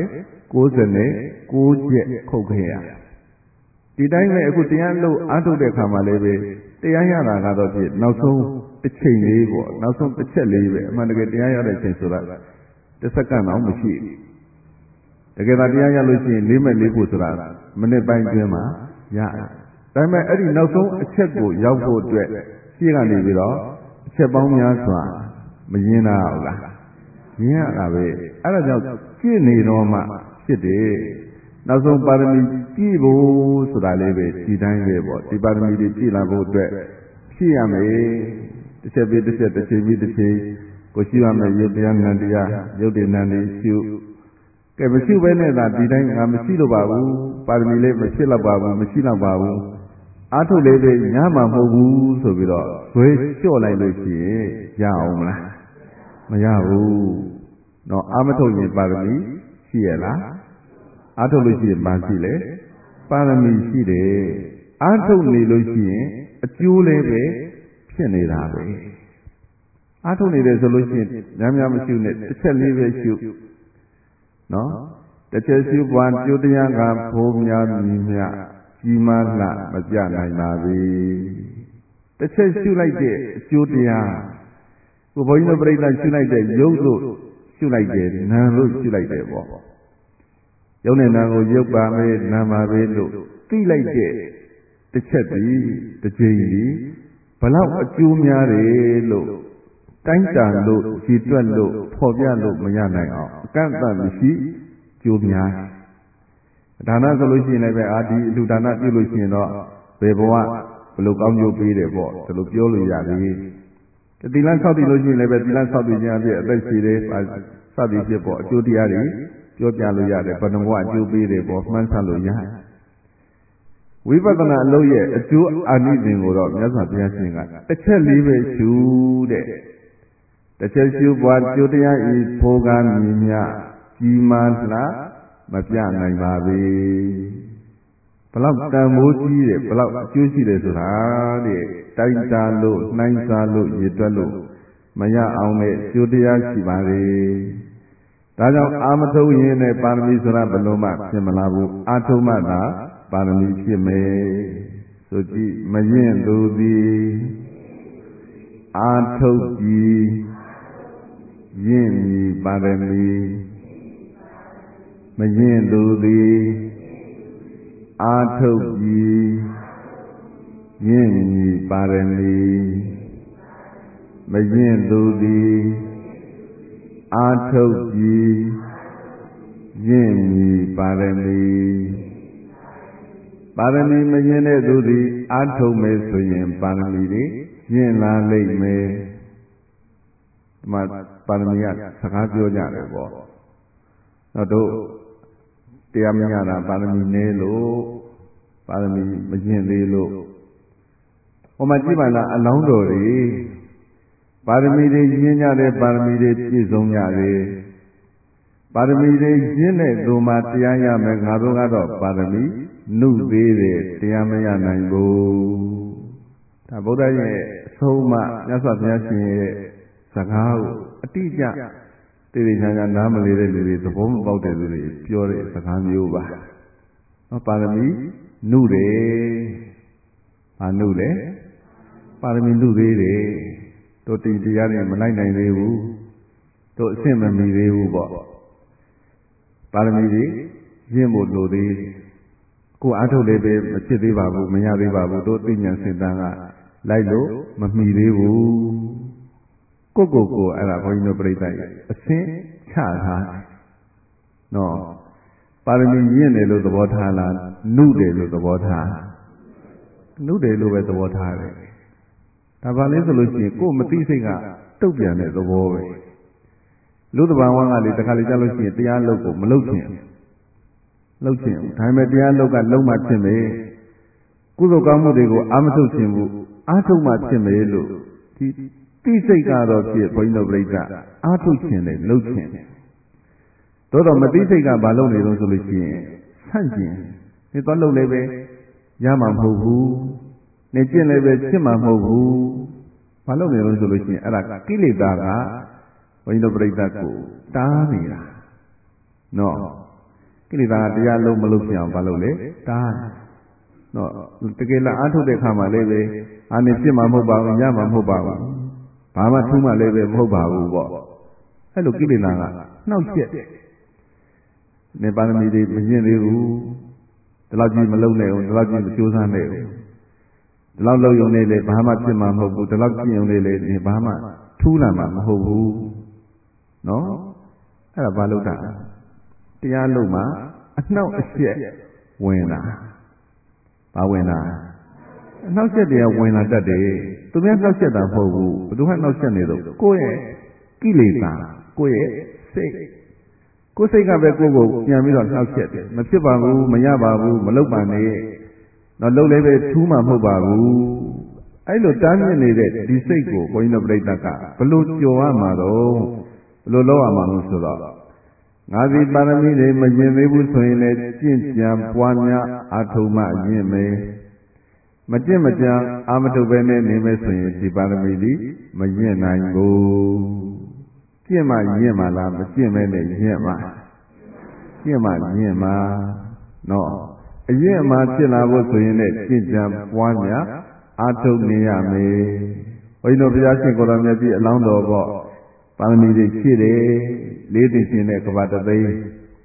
69ချက်ခုတ်ခဲ့ရဒီတိုင်းပဲအခုတရားလို့အားထုတ်တဲ့အခါမှာလည်းပဲတရားရတာကတော့ဖြစ်နောက်ဆုံးတစ်ချိန်လေးပေါ့နောက်ဆုံးတစ်ချက်လေးပဲအမှန်တကယ်တရားရတဲ့ချိန်ဆိုတာတစ်စက္ကန့်တော့မရှိဘူးတကယ်တော့တရားရလို့ရှိရင်၄မိနစ်ဖို့ဆိုတာမိနစ်ပိုင်းတွင်းမှာရတယ်ဒါပေမဲ့အဲ့ဒီနောက်ဆုံးအချက်ကိုရောက်ဖို့အတွက်ရှေ့ကနေပြီးတော့အချက်ပေါင်းများစွာမရင်းတာဟုတ်လားရင်းရတာပဲအဲ့ဒါကြောင့်ကြည့်နေတော့မှဖြစ်တယ်နောက်ဆုံးပါရမီကြည့်ဖို့ဆိုတာလေးပဲဒီတိုင်းပဲပေါ့ဒီပါရမီတွေကြည့်လာဖို့အတွက်ဖြည့်ရမယ်တစ်ချက်ပြီးတစ်ချက်တစ်ချိန်ပြီးတစ်ချိန်ကိုရှိရမယ်ရုပ်တရားနံတရားရုပ်တည်နံတွေရှုကဲမရှိဘဲနဲ့သာဒီတိုင်းငါမရှိလို့ပါဘူးပါရမီလေးမဖြစ်တော့ပါဘူးမရှိတော့ပါဘူးအားထုတ်လေးပဲညမှာမဟုတ်ဘူးဆိုပြီးတော့ဇွဲလျှော့လိုက်လို့ရှိရင်ရအောင်မလားမရဘူးတော့အာမထုတ်ရင်ပါရမီရှိရလားအားထုတ်လို့ရှိရင်ဘာရှိလဲပါရမီရှိတယ်အားထုတ်နေလို့ရှိရင်အကျိုးလည်းပဲဖြစ်နေတာပဲအားထုတ်နေတယ်ဆိုလို့ရှိရင်များများမရှုနဲ့တစ်ချက်လေးပဲရှုနော်တစ်ချက်ရှုပွားကျိုးတရားကဘိုးများမြည်မြကြီးမားလှမပြနိုင်ပါဘူးတစ်ချက်ရှုလိုက်တဲ့အကျိုးတရားကိုဘုန်းကြီးတို့ပြိဿရှုလိုက်တဲ့ရုပ်တို့ရှုလိုက်တယ်နာမ်တို့ရှုလိုက်တယ်ပေါ့ရုပ်နဲ့နာကိုရုပ်ပါမေးနာပါပဲလို့သိလိုက်တဲ့တစ်ချက်ဒီတစ်ချိန်ဒီဘလောက်အကျိုးများတယ်လို့တိုင်းတာလို့ကြည်တွက်လို့ဖော်ပြလို့မရနိုင်အောင်အကန့်အသတ်မရှိကျိုးများဒါနဆိုလို့ရှိရင်လည်းပဲဒီလူဒါနပြုလို့ရှိရင်တော့ဘယ်ဘဝဘလို့ကောင်းကျိုးပေးတယ်ပေါ့ဒါလိုပြောလို့ရပြီသီလဆောက်တည်လို့ရှိရင်လည်းပဲသီလဆောက်တည်ခြင်းအဖြစ်အသက်ရှိတယ်စသည်ဖြစ်ပေါ့အကျိုးတရားတွေပြောပြလို့ရတယ်ဘယ်နှဘဝအကျိုးပေးတယ်ပေါ့မှန်းဆလို့ရဝိပဿနာအလုပ်ရဲ့အကျိုးအာနိသင်ကိုတော့မြတ်စွာဘုရားရှင်ကတစ်ချက်လေးပဲရှုတဲ့တစ်ချက်ရှုပွားကျိုးတရားဤဖိုးကားမြည်မြကြီးမားလားမပြနိုင်ပါဘူးဘလောက်တန်မိုးကြီးတယ်ဘလောက်အကျိုးရှိတယ်ဆိုတာတဲ့တိုင်းတာလို့နှိုင်းစားလို့ရည်တွက်လို့မရအောင်နဲ့ကျိုးတရားရှိပါလေဒါကြောင့်အာမထုတ်ရင်နဲ့ပါရမီဆိုတာဘယ်လိုမှဖြစ်မလာဘူးအာထုမှသာပါရမီဖြစ်မယ်ဆိုကြည့်မရင်သူသည်အာထုတ်ကြည်ရင့်မည်ပါရမီမရင်သူသည်အာထုတ်ကြည်ရင့်မည်ပါရမီမရင်သူသည်အာထုတ်ကြည်ရင့်မည်ပါရမီပါရမီမရင်တဲ့သူသည်အာထုတ်မယ်ဆိုရင်ပါရမီတွေရင့်လာလိမ့်မယ်ဒီမှာပါရမီကစကားပြောကြတယ်ပေါ့တော့တို့တရားမရတာပါရမီနည်းလို့ပါရမီမကျင့်သေးလို့ဟိုမှာကြည့်ပါလားအလောင်းတော်တွေပါရမီတွေကျင့်ကြတဲ့ပါရမီတွေပြည့်စုံကြတယ်ပါရမီတွေကျင့်တဲ့သူမှတရားရမယ်ငါတို့ကတော့ပါရမီနုသေးတယ်တရားမရနိုင်ဘူးဒါဗုဒ္ဓရဲ့အဆုံးအမမြတ်စွာဘုရားရှင်ရဲ့စကားကိုအတိအကျတိတိကျကျနားမလည်တဲ့လူတွေသဘောမပေါက်တဲ့လူတွေပြောတဲ့စကားမျိုးပါပါရမီနုတယ်ဘာနုလဲပါရမီနုသေးတယ်တို့တရားတွေမလိုက်နိုင်သေးဘူးတို့အဆင့်မမီသေးဘူးပေါ့ပါရမီတွေရင့်ဖို့လိုသေးကိုအားထုတ်လည်းပဲမဖြစ်သေးပါဘူးမရသေးပါဘူးတို့သိဉာဏ်စင်တန်းကလိုက်လို့မမီသေးဘူးကိုအဲ့ဒါဘုန်းကြီးတို့ပြိဿရဲ့အဆင့်ချထားနော်ပါရမီရင့်တယ်လို့သဘောထားလားနုတယ်လို့သဘောထားနုတယ်လို့ပဲသဘောထားတယ်ဒါပါလဲဆိုလို့ရှိရင်ကိုယ်မသိစိတ်ကတုတ်ပြန်တဲ့သဘောပဲလူတဘာဝကလေတခါလေကြားလို့ရှိရင်တရားလုပ်ကိုမလုပ်ချင်လုပ်ချင်ဒါပေမဲ့တရားလုပ်ကလုံးမှဖြစ်မယ်ကုသိုလ်ကောင်းမှုတွေကိုအာမထုတ်ခြင်းဘူးအာထုတ်မှဖြစ်မယ်လို့ဒီသိစိတ်ကတော့ဖြစ်ဘုန်းကြီးတို့ပြိဿအာထုတ်ခြင်းနဲ့လုပ်ခြင်းသို့တော့မသိစိတ်ကဘာလုပ်နေလို့ဆိုလို့ရှိရင်ဆန့်ကျင်ဒီသွားလုပ်လည်းပဲရမှာမဟုတ်ဘူးနေကျင့်လည်းပဲဖြစ်မှာမဟုတ်ဘူးဘာလုပ်နေလို့ဆိုလို့ရှိရင်အဲ့ဒါကိလေသာကဘုန်းကြီးတို့ပြိဿကိုတားနေတာနော်ကိလေသာကတရားလုံးမလုပ်ဖြစ်အောင်ဘာလုပ်လဲတားနော်တကယ်လားအားထုတ်တဲ့ခါမှာလည်းပဲအာနေဖြစ်မှာမဟုတ်ပါဘူးရမှာမဟုတ်ပါဘူးဘာမှထူးမှလည်းပဲမဟုတ်ပါဘူးပေါ့အဲ့လိုကိလေသာကနှောက်ယှက်နေပါရမီတွေမကျင့်သေးဘူးဒီလောက်ကြီးမလုပ်နဲ့ဦးဒီလောက်ကြီးမကြိုးစားနဲ့ဦးဒီလောက်လုပ်ရုံနဲ့လေဘာမှဖြစ်မှာမဟုတ်ဘူးဒီလောက်ကျင့်ရုံနဲ့လေဘာမှထူးလာမှာမဟုတ်ဘူးနော်အဲ့ဒါဘာလို့တာတရားလို့မှအနှောက်အယှက်ဝင်လာဘာဝင်လာအနှောက်အယှက်တွေကဝင်လာတတ်တယ်သူများနှောက်ယှက်တာမဟုတ်ဘူးဘယ်သူမှနှောက်ယှက်နေတော့ကိုယ့်ရဲ့ကိလေသာကိုယ့်ရဲ့စိတ်ကိုယ်စိတ်ကပဲကိုယ့်ကိုပြန်ပြီးတော့နှောက်ယှက်တယ်မဖြစ်ပါဘူးမရပါဘူးမလုပ်ပါနဲ့တော့လုပ်လည်းပဲထူးမှမဟုတ်ပါဘူးအဲ့လိုတားမြစ်နေတဲ့ဒီစိတ်ကိုဘုန်းကြီးတို့ပြိဿကဘလို့ကြော်ရမှာတော့ဘလို့လုပ်ရမှာလို့ဆိုတော့ငါဒီပါရမီတွေမကျင့်သေးဘူးဆိုရင်လည်းကျင့်ကြံပွားများအာထုံမှကျင့်မယ်မကျင့်မကြံအာမထုပဲနဲ့နေမယ်ဆိုရင်ဒီပါရမီတွေမကျင့်နိုင်ဘူးကျင့်မှကျင့်မှလားမကျင့်မဲနဲ့ကျင့်မှကျင့်မှကျင့်မှနော်အရင်မှဖြစ်လာဖို့ဆိုရင်လည်းကျင့်ကြံပွားများအာထုနေရမယ်ဘုန်းကြီးတို့ဘုရားရှင်ကိုယ်တော်မြတ်ကြီးအလောင်းတော်ပေါ့ပါရမီတွေရှိတယ်လေးသိရှင်တဲ့ကဘာတသိန်း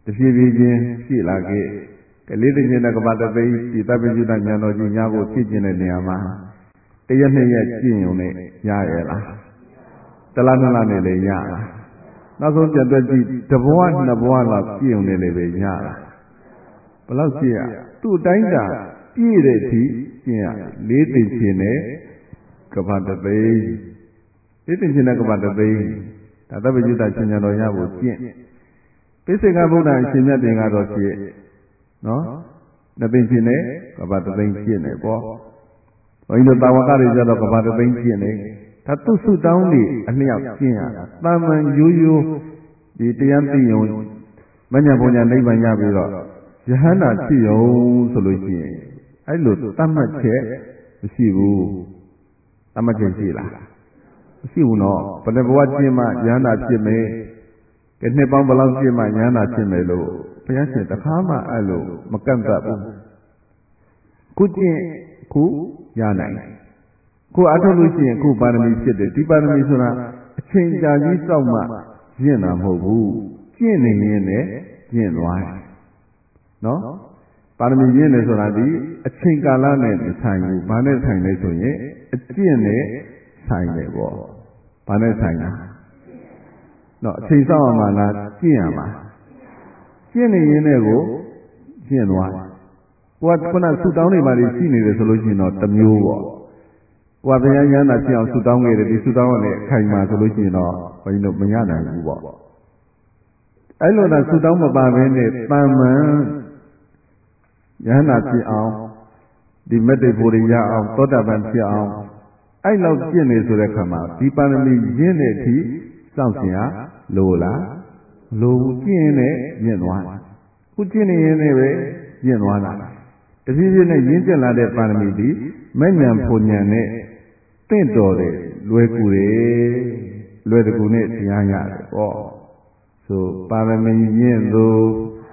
တဖြည်းဖြည်းချင်းရှိလာခဲ့ကလေးတင်ခြင်းနဲ့ကဘာတသိဒီသဗ္ဗညုတဉာဏ်တော်ကြီးညာကိုဖြစ်ခြင်းတဲ့နေရာမှာတရက်နှစ်ရက်ကျင့်ုံနဲ့ရရဲ့လားတလားနှစ်လားနဲ့လည်းရလားနောက်ဆုံးပြန်တွက်ကြည့်တဘဝနှစ်ဘဝလောက်ကျင့်ုံနဲ့လည်းပဲရလားဘယ်လောက်ကျင့်ရသူ့အတိုင်းသာပြည့်တဲ့အထိကျင့်ရလေးသိခြင်းနဲ့ကဘာတသိလေးသိခြင်းနဲ့ကဘာတသိဒါသဗ္ဗညုတဉာဏ်တော်ရဖို့ကျင့်ပိစိကဗုဒ္ဓအရှင်မြတ်တင်ကတော့ဖြင့်နော်နှစ်သိမ့်ဖြစ်နေကဘာတသိမ့်ဖြစ်နေပေါ့ဘုန်းကြီးတို့တာဝကတွေကြတော့ကဘာတသိမ့်ဖြစ်နေဒါသူစုတောင်းနေအလျောက်ကျင့်ရတာတာမန်ရိုးရိုးဒီတရားသိယုံမညာပုံညာနိဗ္ဗာန်ရပြီးတော့ယဟန္တာဖြစ်ယုံဆိုလို့ရှိရင်အဲ့လိုတတ်မှတ်ချက်မရှိဘူးတတ်မှတ်ချက်ရှိလားမရှိဘူးနော်ဘယ်ဘဝကျင့်မှယဟန္တာဖြစ်မယ်ကနှစ်ပေါင်းဘယ်လောက်ကျင့်မှယဟန္တာဖြစ်မယ်လို့ဘုရားရှင်တခါမှအဲ့လိုမကန့်သတ်ဘူးခုကျင့်ခုရနိုင်ခုအထုတ်လို့ရှိရင်ခုပါရမီဖြစ်တယ်ဒီပါရမီဆိုတာအချိန်ကြာကြီးစောက်မှကျင့်တာမဟုတ်ဘူးကျင့်နေရင်လည်းကျင့်သွားတယ်နော်ပါရမီကျင့်တယ်ဆိုတာဒီအချိန်ကာလနဲ့မဆိုင်ဘူးဘာနဲ့ဆိုင်လဲဆိုရင်အကျင့်နဲ့ဆိုင်တယ်ပေါ့ဘာနဲ့ဆိုင်တာနော်အချိန်စောက်ရမှာလားကျင့်ရမှာကျင့်နေရင်လည်းကိုကျင့်သွားတယ်ကိုကခုနဆူတောင်းနေပါလိရှိနေတယ်ဆိုလို့ရှိရင်တော့တစ်မျိုးပေါ့ကိုကဘုရားရဟန္တာဖြစ်အောင်ဆူတောင်းခဲ့တယ်ဒီဆူတောင်းရတဲ့အခိုင်မှာဆိုလို့ရှိရင်တော့ဘုန်းကြီးတို့မရနိုင်ဘူးပေါ့အဲ့လိုသာဆူတောင်းမပါဘဲနဲ့တန်မှန်ရဟန္တာဖြစ်အောင်ဒီမတ္တိဖို့ရအောင်သောတာပန်ဖြစ်အောင်အဲ့လောက်ကျင့်နေဆိုတဲ့ခါမှာဒီပါရမီရင်းတဲ့အထိစောင့်စရာလိုလားလိုကျင့်နဲ့ကျင့်သွားတယ်ခုကျင့်နေရင်လည်းပဲကျင့်သွားတာတဖြည်းဖြည်းနဲ့ရင်းကျက်လာတဲ့ပါရမီဒီမဉ္ဇဉ်ဖွဉ္ဇဉ်နဲ့တင့်တော်တယ်လွယ်ကူတယ်လွယ်တကူနဲ့တရားရတယ်ပေါ့ဆိုပါရမီရင်းသို့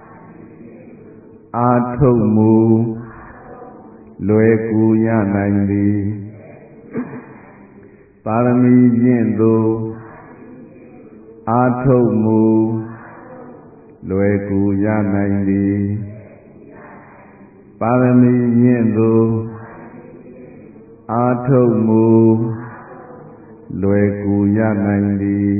အာထုတ်မူလွယ်ကူရနိုင်သည်ပါရမီရင်းသို့အာထုတ်မူလွယ်ကူရနိုင်သည်ပါရမီရင်းသို့အာထုတ်မူလွယ်ကူရနိုင်သည်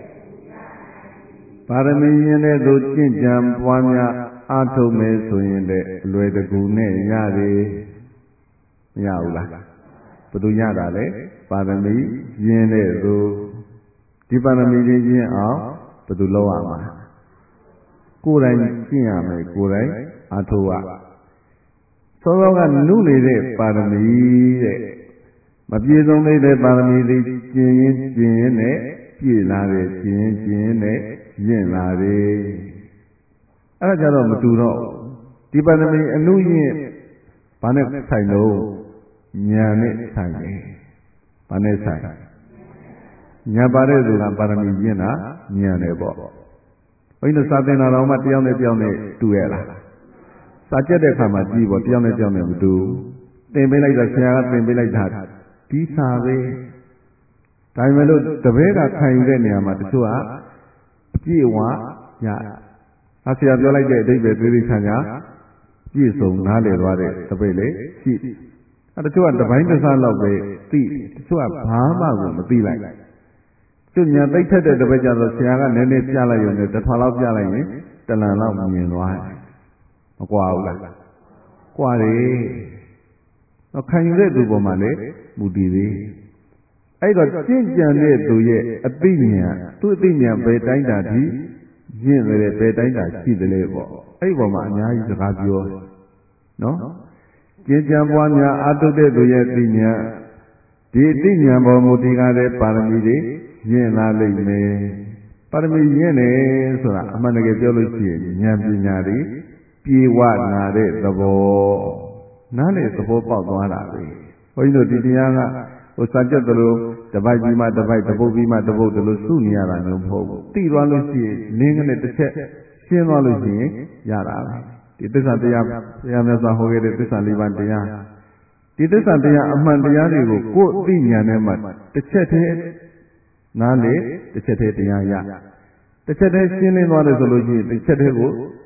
ပါရမီရင်းတဲ့သို့ကျင့်ကြံပွားများအာထုတ်မယ်ဆိုရင်လည်းအလွယ်တကူနဲ့ရတယ်မရဘူးလားဘယ်သူရတာလဲပါရမီရင်းတဲ့သို့ဒီပါရမီရင်းအောင်ဘယ်သူလောက်ရမှာကိုယ်တိုင်ကျင့်ရမယ်ကိုယ်တိုင်အာထုတ်ရသောသောကနုနေတဲ့ပါရမီတဲ့မပြေဆုံးသေးတဲ့ပါရမီတွေကျင့်ရင်ကျင့်ရင်နဲ့ပြည့်လာတယ်ကျင့်ရင်ကျင့်ရင်နဲ့ရင့်လာတယ်အဲ့ဒါကြတော့မတူတော့ဒီပါရမီအနုရင့်ဘာနဲ့ဆိုင်လို့ဉာဏ်နဲ့ဆိုင်တယ်ဘာနဲ့ဆိုင်ဉာဏ်ပါတဲ့သူကပါရမီရင့်တာဉာဏ်တယ်ပေါ့ဘုန်းကြီးတို့စာသင်တာတော့မှတယောက်နဲ့တယောက်နဲ့တူရလားစာကြက်တဲ့အခါမှာကြည့်ပေါ့တယောက်နဲ့တယောက်နဲ့မတူသင်ပေးလိုက်တာဆရာကသင်ပေးလိုက်တာဒီစာပဲဒါပေမဲ့လို့တပည့်ကခံယူတဲ့နေရာမှာတချို့ကအပြည့်အဝရဆရာပြောလိုက်တဲ့အဓိပ္ပာယ်သေးသေးချာချာပြည့်စုံနားလည်သွားတဲ့တပည့်လေရှိတချို့ကတပိုင်းတစ်စားလောက်ပဲသိတချို့ကဘာမှကိုမသိလိုက်သူညာသိထက်တဲ့တပည့်ကြတော့ဆရာကနည်းနည်းပြလိုက်ရုံနဲ့တစ်ထွာလောက်ပြလိုက်ရင်တလန်လောက်မြင်သွားတယ်မကွာဘူးလားကွာတယ်တော့ခံယူတဲ့သူပေါ်မှာလည်းမူတည်သေးအဲ့တော့ကျင့်ကြံတဲ့သူရဲ့အသိဉာဏ်သူ့အသိဉာဏ်ဘယ်တိုင်းတာဒီရင့်တယ်ဘယ်တိုင်းတာရှိတယ်လေပေါ့အဲ့ဒီပေါ်မှာအများကြီးစကားပြောနော်ကျင့်ကြံပွားများအာတုတဲ့သူရဲ့အသိဉာဏ်ဒီအသိဉာဏ်ပေါ်မူတည်ကြတဲ့ပါရမီတွေရင့်လာလိမ့်မယ်ပါရမီရင့်တယ်ဆိုတာအမှန်တကယ်ပြောလို့ရှိရင်ဉာဏ်ပညာတွေပြေဝနာတဲ့သဘောနားလေသဘောပေါက်သွားတာပဲဘုန်းကြီးတို့ဒီတရားကစာကြက်သလိုတပိုက်ပြီးမှတပိုက်တပုတ်ပြီးမှတပုတ်တလို့စုနေရတာမျိုးမဟုတ်ဘူးသိသွားလို့ရှိရင်လင်းကနဲ့တစ်ချက်ရှင်းသွားလို့ရှိရင်ရတာပဲဒီသစ္စာတရားဘုရားမြတ်စွာဟောခဲ့တဲ့သစ္စာလေးပါးတရားဒီသစ္စာတရားအမှန်တရားတွေကိုကိုယ်အသိဉာဏ်နဲ့မှတစ်ချက်တည်းနားလေတစ်ချက်တည်းတရားရတစ်ချက်တည်းရှင်းလင်းသွားတယ်ဆိုလို့ရှိရင်တစ်ချက်တည်းကို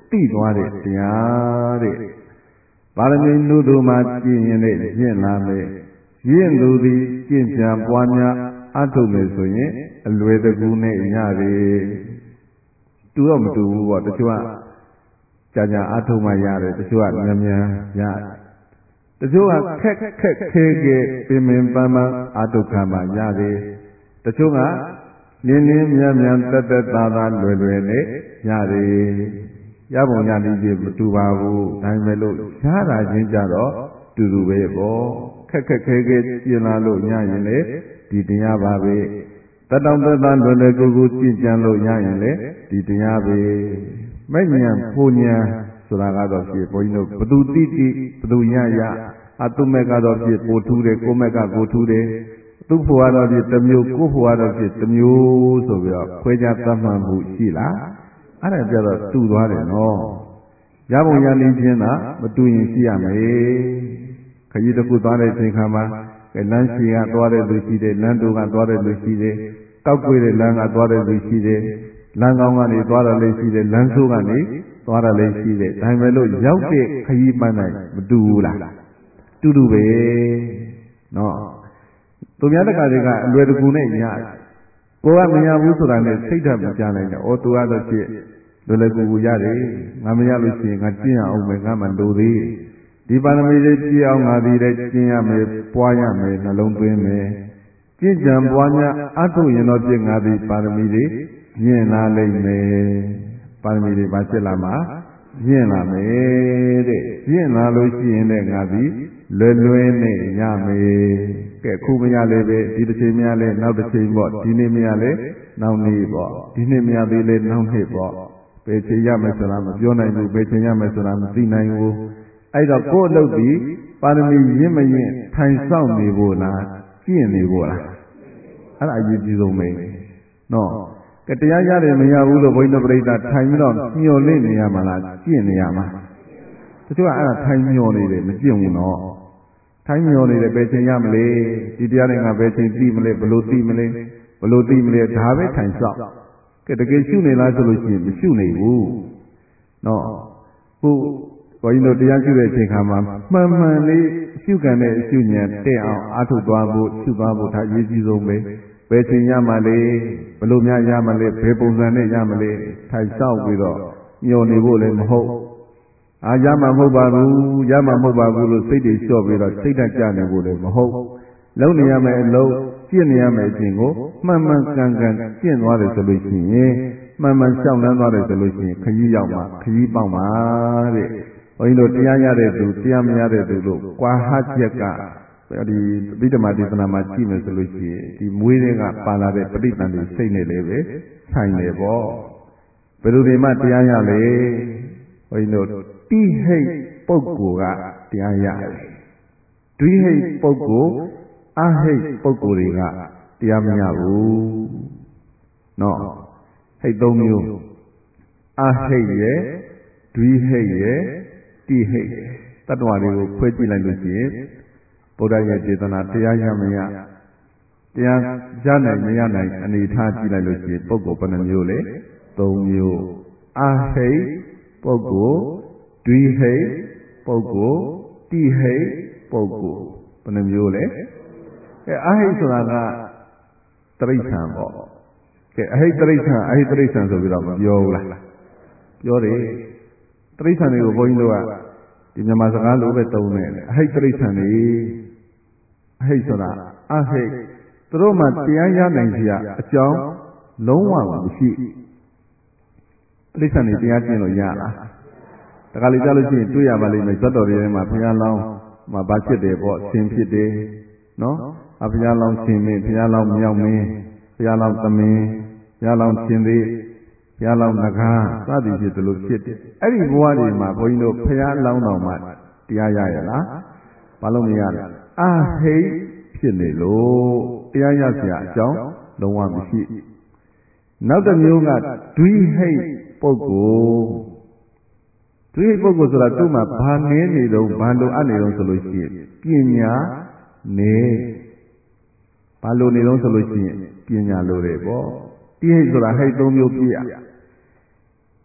တိသွားတဲ့တရားတဲ့ပါရမီနုသူမှာကျင့်ရင်လည်းကျင့်လာမယ်ရင့်သူသည်ကျင့်ကြံပွားများအထုတ်မယ်ဆိုရင်အလွယ်တကူနဲ့ရတယ်တူတော့မတူဘူးပေါ့တချို့ကကြာအထုတ်မှရတယ်တချို့ကမြန်မြန်ရတယ်တချို့ကခက်ခဲပင်ပင်ပန်းပန်းအထုတ်ခံမှရတယ်တချို့ကနင်းမြန်တက်သာလွယ်နဲ့ရတယ်ရပုံရနည်းချင်းမတူပါဘူးဒါပေမဲ့လို့ရတာချင်းကြတော့တူတူပဲပေါ့ခက်ခဲကျင်လာလို့ရရင်လေဒီတရားပါပဲတတောင်သက်သာလွယ်ကူကျင့်ကြံလို့ရရင်လေဒီတရားပဲမဲ့ဉဏ်ပူဉဏ်ဆိုတာကတော့ဖြစ်ဘုန်းကြီးတို့ဘသူတိဘသူရအတုမဲ့ကတော့ဖြစ်ပိုထူးတယ်ကိုမဲ့ကကိုထူးတယ်သူ့ဖို့ကတော့ဖြစ်တစ်မျိုးကိုဖို့ကတော့ဖြစ်တစ်မျိုးဆိုပြီးတော့ခွဲခြားသတ်မှတ်မှုရှိလားအဲ့ဒါကြတော့တူသွားတယ်နော်ရပုံရနည်းချင်းသာမတူရင်ရှိရမယ်ခကြီးတစ်ခုသွားတဲ့အချိန်ခါမှာလမ်းရှိကသွားတဲ့လူရှိတယ်လမ်းတူကသွားတဲ့လူရှိတယ်တောက်ကွေးတဲ့လမ်းကသွားတဲ့လူရှိတယ်လမ်းကောင်းကနေသွားတာလည်းရှိတယ်လမ်းဆိုးကနေသွားတာလည်းရှိတယ်ဒါပေမဲ့လို့ရောက်တဲ့ခကြီးပန်းတိုင်းမတူဘူးလားတူပဲနော်သူများတက္ကသိုလ်ကအလွယ်တကူနဲ့ရကိုကမရဘူးဆိုတာနဲ့စိတ်ဓာတ်မကြနိုင်နဲ့ဩသူကတော့ဖြစ်လွယ်ကူရတယ်ငါမရလို့ရှိရင်ငါကျင့်ရအောင်မယ်ငါမှလိုသေးဒီပါရမီလေးပြည့်အောင်ငါဒီတဲ့ကျင့်ရမယ်ပွားရမယ်နှလုံးသွင်းမယ်ကျင့်ကြံပွားများအထုရင်တော့ပြည့်ငါဒီပါရမီလေးညင်လာလိမ့်မယ်ပါရမီလေးပါဖြစ်လာမှာညင်လာမယ်တဲ့ညင်လာလို့ရှိရင်လည်းငါဒီလွယ်နဲ့ရမယ်ကဲခုမရလေပဲဒီတစ်ချိန်မရလေနောက်တစ်ချိန်ပေါ့ဒီနေ့မရလေနောက်နေ့ပေါ့ဒီနေ့မရသေးလေနောက်နေ့ပေါ့ဘယ်ချိန်ရမယ်ဆိုတာမပြောနိုင်ဘူးဘယ်ချိန်ရမယ်ဆိုတာမသိနိုင်ဘူးအဲ့တော့ကိုယ်အလုပ်ဒီပါရမီရင့်မရင်ထိုင်ဆောင်နေဖို့လားကျင့်နေဖို့လားအဲ့ဒါအရေးကြီးဆုံးပဲနော်ကတရားရတယ်မရဘူးလို့ဘုန်းကြီးတို့ပြိဿထိုင်ပြီးတော့မျောလင့်နေရမှာလားကျင့်နေရမှာတချို့ကအဲ့ဒါထိုင်မျောနေတယ်မကျင့်ဘူးနော်ထိုင်မျောနေတယ်ဘယ်ချိန်ရမလဲဒီတရားတွေကဘယ်ချိန်သိမလဲဘလို့သိမလဲဘလို့သိမလဲဒါပဲထိုင်ဆောင်ကဲတကယ်ရှုနေလားဆိုလို့ရှိရင်မရှုနေဘူးနော်ခုဘုန်းကြီးတို့တရားရှုတဲ့အချိန်ခါမှာမှန်လေးရှုခံတဲ့အရှုဉာဏ်တဲ့အောင်အားထုတ်သွားဖို့ရှုသွားဖို့ဒါအရေးကြီးဆုံးပဲဘယ်ချိန်ရမှလဲဘလို့များရမှလဲဘယ်ပုံစံနဲ့ရမှလဲထိုင်ဆောင်ပြီးတော့မျောနေဖို့လည်းမဟုတ်ရမှာမဟုတ်ပါဘူးရမှာမဟုတ်ပါဘူးလို့စိတ်တွေလျှော့ပြီးတော့စိတ်ဓာတ်ကြနေဖို့လည်းမဟုတ်လုံးနေရမယ်အလုံးကျင့်နေရမယ်အပြင်ကိုမှန်ကန်ကျင့်သွားတယ်ဆိုလို့ရှိရင်မှန်ရှောင်လန်းသွားတယ်ဆိုလို့ရှိရင်ခကြီးရောက်မှာခကြီးပေါက်မှာတဲ့ဘုန်းကြီးတို့တရားရတဲ့သူတရားမရတဲ့သူတို့ကွာဟချက်ကဒီပိဋကမဒေသနာမှာကြည့်မယ်ဆိုလို့ရှိရင်ဒီမွေးတွေကပါလာတဲ့ပဋိသန္ဓေစိတ်နဲ့လည်းပဲဆိုင်တယ်ပေါ့ဘယ်လိုတွေမှတရားရလဲဘုန်းကြီးတို့တိဟိတ်ပုဂ္ဂိုလ်ကတရားရတယ်ဒွိဟိတ်ပုဂ္ဂိုလ်အဟိတ်ပုဂ္ဂိုလ်တွေကတရားမရဘူးနော်ဟိတ်သုံးမျိုးအဟိတ်ရဲ့ဒွိဟိတ်ရဲ့တိဟိတ်တတ္တဝါတွေကိုခွဲကြည့်လိုက်လို့ရှိရင်ဗုဒ္ဓရဲ့ဒေသနာတရားရမရတရားရနိုင်မရနိုင်အနေထားကြည့်လိုက်လို့ရှိရင်ပုဂ္ဂိုလ်ဘယ်နှမျိုးလဲ၃မျိုးအဟိတ်ပုဂ္ဂိုလ်ဒွိဟိတ်ပုဂ္ဂိုလ်တိဟိတ်ပုဂ္ဂိုလ်ဘယ်နှမျိုးလဲအဟိတ်ဆိုတာကတိရစ္ဆာန်ပေါ့ကဲအဟိတ်တိရစ္ဆာန်အဟိတ်တိရစ္ဆာန်ဆိုပြီးတော့မပြောဘူးလားပြောတယ်တိရစ္ဆာန်တွေကိုဘုန်းကြီးတို့ကဒီမြန်မာစကားလိုပဲသုံးတယ်အဟိတ်တိရစ္ဆာန်တွေအဟိတ်ဆိုတာအဟိတ်သူတို့မှတရားရနိုင်စရာအကြောင်းလုံးဝမရှိတိရစ္ဆာန်တွေတရားကျင့်လို့ရလားတခါလေကြားလို့ရှိရင်တွေ့ရပါလိမ့်မယ်ဇတ်တော်တွေထဲမှာဘုရားလောင်းမှာဗာဖြစ်တယ်ပေါ့ဆင်ဖြစ်တယ်နော်ဘုရားလောင်းဆင်မင်းဘုရားလောင်းမြောက်မင်းဘုရားလောင်းသမင်းဘုရားလောင်းရှင်သေးဘုရားလောင်းငကားစသည်ဖြစ်တယ်လို့ဖြစ်တယ်အဲ့ဒီဘဝတွေမှာဘုန်းကြီးတို့ဘုရားလောင်းတော်မှာတရားရရလားဘာလို့မရလဲအဟိတ်ဖြစ်နေလို့တရားရစရာအကြောင်းလုံးဝမရှိနောက်တစ်မျိုးကဒွိဟိတ်ပုဂ္ဂိုလ်ဒွိဟိတ်ပုဂ္ဂိုလ်ဆိုတာသူ့မှာဘာနည်းနေတော့ဘာလိုအပ်နေတော့ဆိုလို့ရှိရင်ပညာနေဘာလိုနေတော့ဆိုလို့ရှိရင်ပညာလိုတယ်ပေါ့တိဟိတ်ဆိုတာဟိတ်၃မျိုးပြည့်ရဟ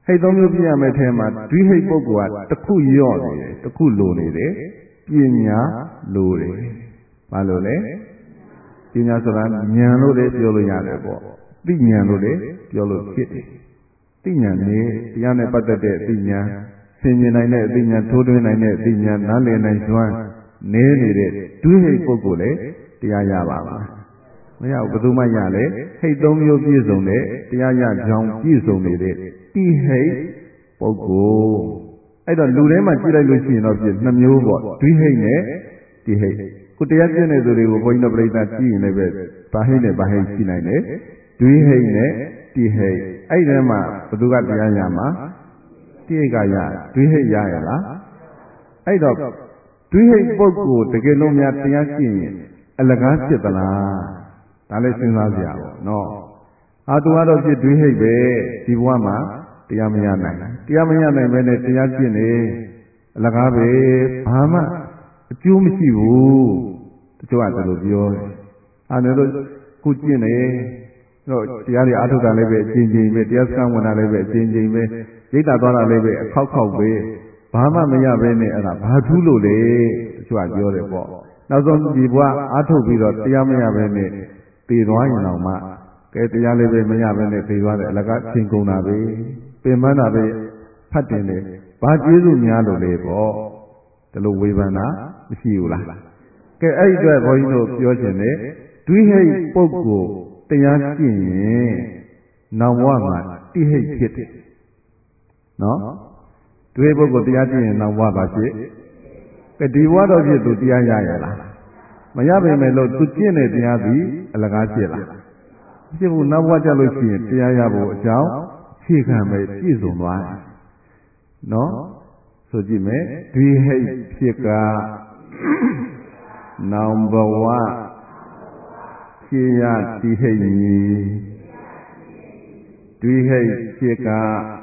ဟိတ်သုံးမျိုးပြရမယ့်ထဲမှာဒွိဟိတ်ပုဂ္ဂိုလ်ကတစ်ခုရော့နေတယ်တစ်ခုလိုနေတယ်ပညာလိုတယ်ဘာလို့လဲပညာဆိုတာဉာဏ်လို့လည်းပြောလို့ရတယ်ပေါ့သိဉာဏ်လို့လည်းပြောလို့ဖြစ်တယ်သိဉာဏ်နဲ့တရားနဲ့ပတ်သက်တဲ့အသိဉာဏ်ဆင်မြင်နိုင်တဲ့အသိဉာဏ်ထိုးထွင်းနိုင်တဲ့အသိဉာဏ်နားလည်နိုင်စွမ်းနည်းနေတဲ့ဒွိဟိတ်ပုဂ္ဂိုလ်လည်းတရားရပါမှာမရဘူးဘယ်သူမှရလဲဟိတ်သုံးမျိုးပြည့်စုံတဲ့တရားရကြောင်းပြည့်စုံနေတဲ့တိဟိတ်ပုဂ္ဂိုလ်အဲ့တော့လူထဲမှာကြည့်လိုက်လို့ရှိရင်တော့ပြည့်2မျိုးပေါ့ဒွိဟိတ်နဲ့တိဟိတ်ကိုတရားပြည့်နေသူတွေကိုဘုန်းကြီးတို့ပြိဿကြည့်ရင်လည်းပဲဘာဟိတ်နဲ့ဘာဟိတ်ရှိနိုင်တယ်ဒွိဟိတ်နဲ့တိဟိတ်အဲ့ဒီမှာဘယ်သူကတရားရမှာတိဟိတ်ကရဒွိဟိတ်ရရလားအဲ့တော့ဒွိဟိတ်ပုဂ္ဂိုလ်တကယ်လို့များတရားကျင့်ရင်အလကားဖြစ်သလားဒါလည်းစဉ်းစားကြရပါတော့သူကတော့ဖြစ်ဒွိဟိတ်ပဲဒီဘဝမှာတရားမရနိုင်တရားမရနိုင်ပဲနဲ့တရားကျင့်နေအလကားပဲဘာမှအကျိုးမရှိဘူးတချို့ကဒါလိုပြောတယ်လို့ခုကျင့်နေတော့တရားတွေအားထုတ်တာလည်းပဲအချင်းချင်းပဲတရားစခန်းဝင်တာလည်းပဲအချင်းချင်းပဲရိတ်တာသွားတာလည်းပဲအခောက်ခောက်ပဲဘာမှမရပဲနဲ့အဲ့ဒါဘာထူးလို့လဲတချို့ကပြောတယ်ပေါ့နောက်ဆုံးဒီဘဝအားထုတ်ပြီးတော့တရားမရပဲနဲ့သေသွားရင်တော့မှကဲတရားလေးပဲမရပဲနဲ့သေသွားတယ်အလကားချင်းကုန်တာပဲပင်ပန်းတာပဲဖတ်တင်တယ်ဘာကျေးဇူးများလို့လဲပေါ့ဒီလိုဝေဖန်တာမရှိဘူးလားကဲအဲ့ဒီအတွက်ဘုန်းကြီးတို့ပြောချင်တယ်ဒွိဟိတ်ပုဂ္ဂိုလ်တရားကျင့်ရင်နောင်ဘဝမှာတိဟိတ်ဖြစ်တယ်နော်ဒွိဟိတ်ပုဂ္ဂိုလ်တရားကျင့်ရင်နောင်ဘဝပါဖြစ်ကဲဒီဘဝတော့ဖြစ်သူတရားရရလားမရပါမယ်လို့သူကျင့်တဲ့တရားသည်အလကားဖြစ်လားဖြစ်ဘူးနောက်ဘဝကြလို့ရှိရင်တရားရဖို့အကြောင်းခြေခံပဲပြည့်စုံသွားတယ်နော်ဆိုကြည့်မယ်ဒွိဟိတ်ဖြစ်ကနောင်ဘဝခြေရတိဟိတ်မီဒွိဟိတ်ဖြစ်က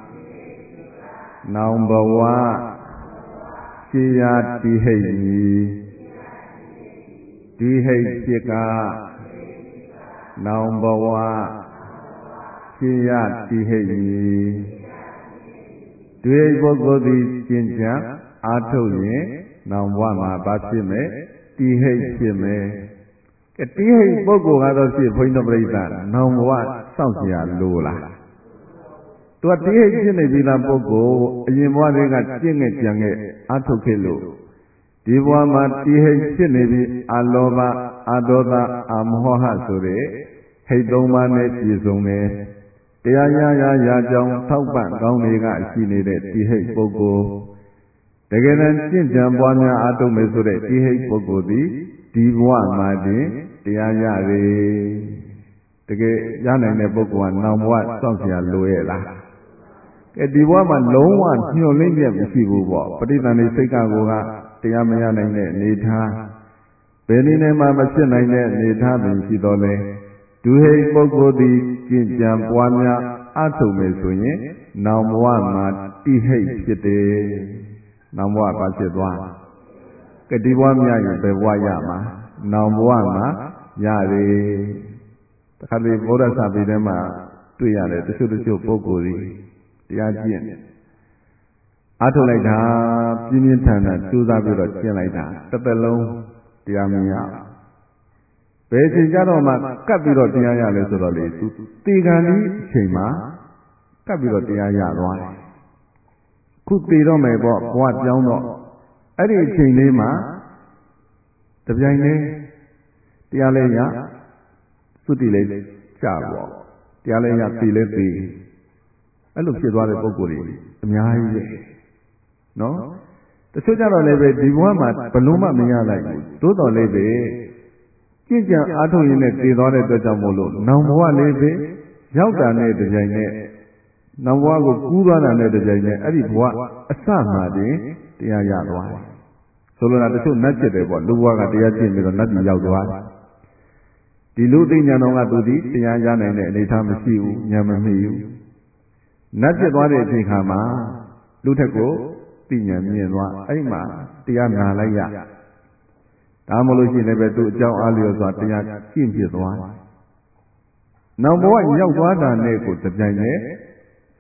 နောင်ဘဝခြေရတိဟိတ်မီဒွိဟိတ်ဖြစ်ကနောင်ဘဝခြေရတိဟိတ်မီဒွိဟိတ်ပုဂ္ဂိုလ်သည်ကျင့်ကြံအားထုတ်ရင်နောင်ဘဝမှာဘာဖြစ်မယ်တိဟိတ်ဖြစ်မယ်တိဟိတ်ပုဂ္ဂိုလ်ကတော့ဖြစ်ဘုန်းကြီးတို့ပြိဿနောင်ဘဝစောင့်เสียလို့လားသူကတိဟိတ်ဖြစ်နေပြီလားပုဂ္ဂိုလ်အရင်ဘဝတွေကကျင့်ခဲ့ကြံခဲ့အားထုတ်ခဲ့လို့ဒီဘဝမှာတိဟိတ်ဖြစ်နေပြီအလောဘအဒေါသအမောဟဆိုတဲ့ဟိတ်သုံးပါးနဲ့ပြည့်စုံတယ်တရားရကြောင်းထောက်ပံ့ကောင်းတွေကရှိနေတဲ့တိဟိတ်ပုဂ္ဂိုလ်တကယ်တမ်းကျင့်ကြံပွားများအားထုတ်မယ်ဆိုတဲ့တိဟိတ်ပုဂ္ဂိုလ်သည်ဒီဘဝမှာတင်တရားရတယ်တကယ်ရနိုင်တဲ့ပုဂ္ဂိုလ်ကနောင်ဘဝစောင့်เสียလိုရဲ့လားကဲဒီဘဝမှာလုံးဝညှို့လင့်ပြမရှိဘူးပေါ့ပဋိသန္ဓေစိတ်ကကိုကတရားမရနိုင်တဲ့အနေထားဘယ်နည်းနဲ့မှမဖြစ်နိုင်တဲ့အနေထားပင်ရှိတော်လဲဒွိဟိတ်ပုဂ္ဂိုလ်သည်ကျင့်ကြံပွားများအားထုတ်မယ်ဆိုရင်နောင်ဘဝမှာတိဟိတ်ဖြစ်တယ်နောင်ဘဝပါဖြစ်သွားကတိဘဝမြရင်ဘယ်ဘဝရမှာနောင်ဘဝမှာရတယ်တခါလေဗုဒ္ဓစာပေထဲမှာတွေ့ရတယ်တချို့ပုဂ္ဂိုလ်တွေတရားကျင့်အားထုတ်လိုက်တာပြင်းပြင်းထန်ထန်ကြိုးစားပြီးတော့ကျင့်လိုက်တာတစ်သက်လုံးတရားမရဘယ်ချိန်ကြတော့မှကပ်ပြီးတော့တရားရလဲဆိုတော့လေသူတေခံဒီအချိန်မှာကပ်ပြီးတော့တရားရသွားတယ်ခုတည်တော့မယ်ပေါ့ဘဝပြောင်းတော့အဲ့ဒီအချိန်လေးမှာတပြိုင်တည်းတရားလဲရသုတိလေးကြပေါ့တရားလဲရပြီလဲပြီအဲ့လိုဖြစ်သွားတဲ့ပုံကိုယ်တွေအများကြီးပဲနော်တချို့ကြတော့လည်းပဲဒီဘဝမှာဘလို့မှမရလိုက်ဘူးသို့တော်လည်းပဲကြင်ကြံအားထုတ်ရင်းနဲ့တည်သွားတဲ့အတွက်ကြောင့်မို့လို့နောင်ဘဝလေးပဲရောက်တာနဲ့တပြိုင်နက်နောင်ဘဝကိုကူးသွားတာနဲ့တပြိုင်နက်အဲ့ဒီဘဝအစမှတင်တရားရသွားတယ်ဆိုလိုတာတချို့နတ်ဖြစ်တယ်ပေါ့လူဘဝကတရားကျင့်ပြီးတော့နတ်ပြည်ရောက်သွားတယ်ဒီလူသိညာတော်ကသူဒီတရားရနိုင်တဲ့အနေအထားမရှိဘူးဉာဏ်မမီဘူးနတ်ဖြစ်သွားတဲ့အချိန်ခါမှာလူထက်ကိုသိဉာဏ်မြင်သွားအဲ့ဒီမှာတရားနာလိုက်ရဒါမှမဟုတ်ရှင်လည်းပဲသူ့အကြောင်းအားလျော်စွာတရားကျင့်ဖြစ်သွားနောက်ဘဝရောက်သွားတာနဲ့ကိုတပြိုင်နဲ့တ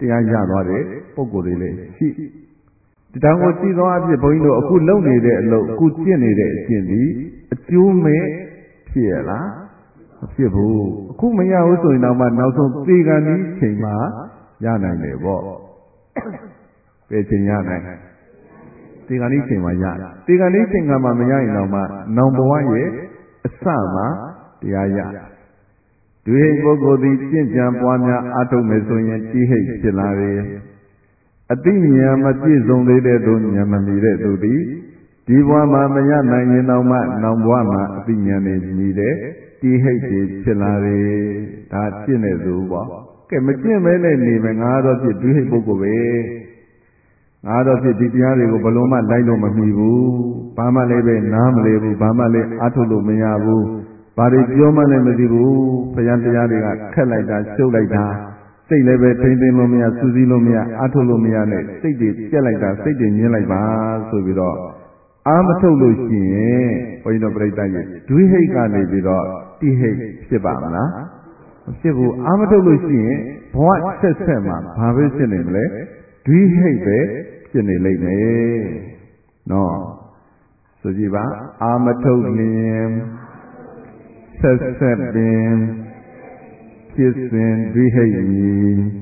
တရားရသွားတဲ့ပုဂ္ဂိုလ်တွေလည်းရှိဒီတောင်ကိုကြည့်သောအဖြစ်ဘုန်းကြီးတို့အခုလုပ်နေတဲ့အလုပ်အခုကျင့်နေတဲ့အကျင့်ဒီအကျိုးမဲ့ဖြစ်ရလားမဖြစ်ဘူးအခုမရဘူးဆိုရင်တော့မှနောက်ဆုံးသေကံဒီချိန်မှာရနိုင်တယ်ပေါ့ဘယ်ချိန်ရနိုင်သေကံဒီချိန်မှာရသေကံဒီချိန်ကမှမရရင်တော့မှနောင်ဘဝရဲ့အစမှာတရားရဒွေပုဂ္ဂိုလ်သည်ကျင့်ကြံပွားများအားထုတ်မယ်ဆိုရင်တိဟိတ်ဖြစ်လာတယ်အတိဉာဏ်မပြည့်စုံသေးတဲ့သူဉာဏ်မမီတဲ့သူသည်ဒီဘဝမှာမရနိုင်ရင်တော့မှနောင်ဘဝမှာအတိဉာဏ်နဲ့ညီတဲ့တိဟိတ်ဖြစ်လာတယ်ဒါကျင့်တဲ့သူပေါ့ကဲမကျင့်မဲနဲ့နေမယ်ငါတော့ဖြစ်ဒွေဟိတ်ပုဂ္ဂိုလ်ပဲငါတော့ဖြစ်ဒီတရားတွေကိုဘလုံးမလိုက်လို့မမီဘူးဘာမှလည်းပဲနားမလဲဘူးဘာမှလည်းအားထုတ်လို့မရဘူးဘာတွေပြောမှလည်းမသိဘူးဘုရားတရားတွေကခက်လိုက်တာရှုပ်လိုက်တာစိတ်လည်းပဲထိမ့်သိမ်းလို့မရစူးစီးလို့မရအားထုတ်လို့မရနဲ့စိတ်တွေပြက်လိုက်တာစိတ်တွေညှင်းလိုက်ပါဆိုပြီးတော့အားမထုတ်လို့ရှိရင်ဘုန်းကြီးတို့ပြိဿရဲ့ဒွိဟိတ်ကနေပြီးတော့တိဟိတ်ဖြစ်ပါမလားမဖြစ်ဘူးအားမထုတ်လို့ရှိရင်ဘဝဆက်ဆက်မှာဘာပဲဖြစ်နေမလဲဒွိဟိတ်ပဲဖြစ်နေလိမ့်မယ်နော်ဆိုကြည့်ပါအာမထုတ်လျင်ဆက်ဆက်ပင်ဖြစ်စဉ်ဒွိဟိတ်မီ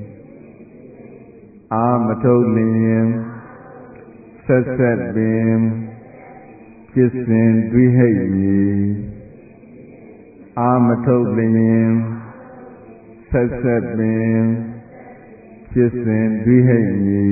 အာမထုတ်လျင်ဆက်ဆက်ပင်ဖြစ်စဉ်ဒွိဟိတ်မီအာမထုတ်လျင်ဆက်ဆက်ပင်ဖြစ်စဉ်ဒွိဟိတ်မီ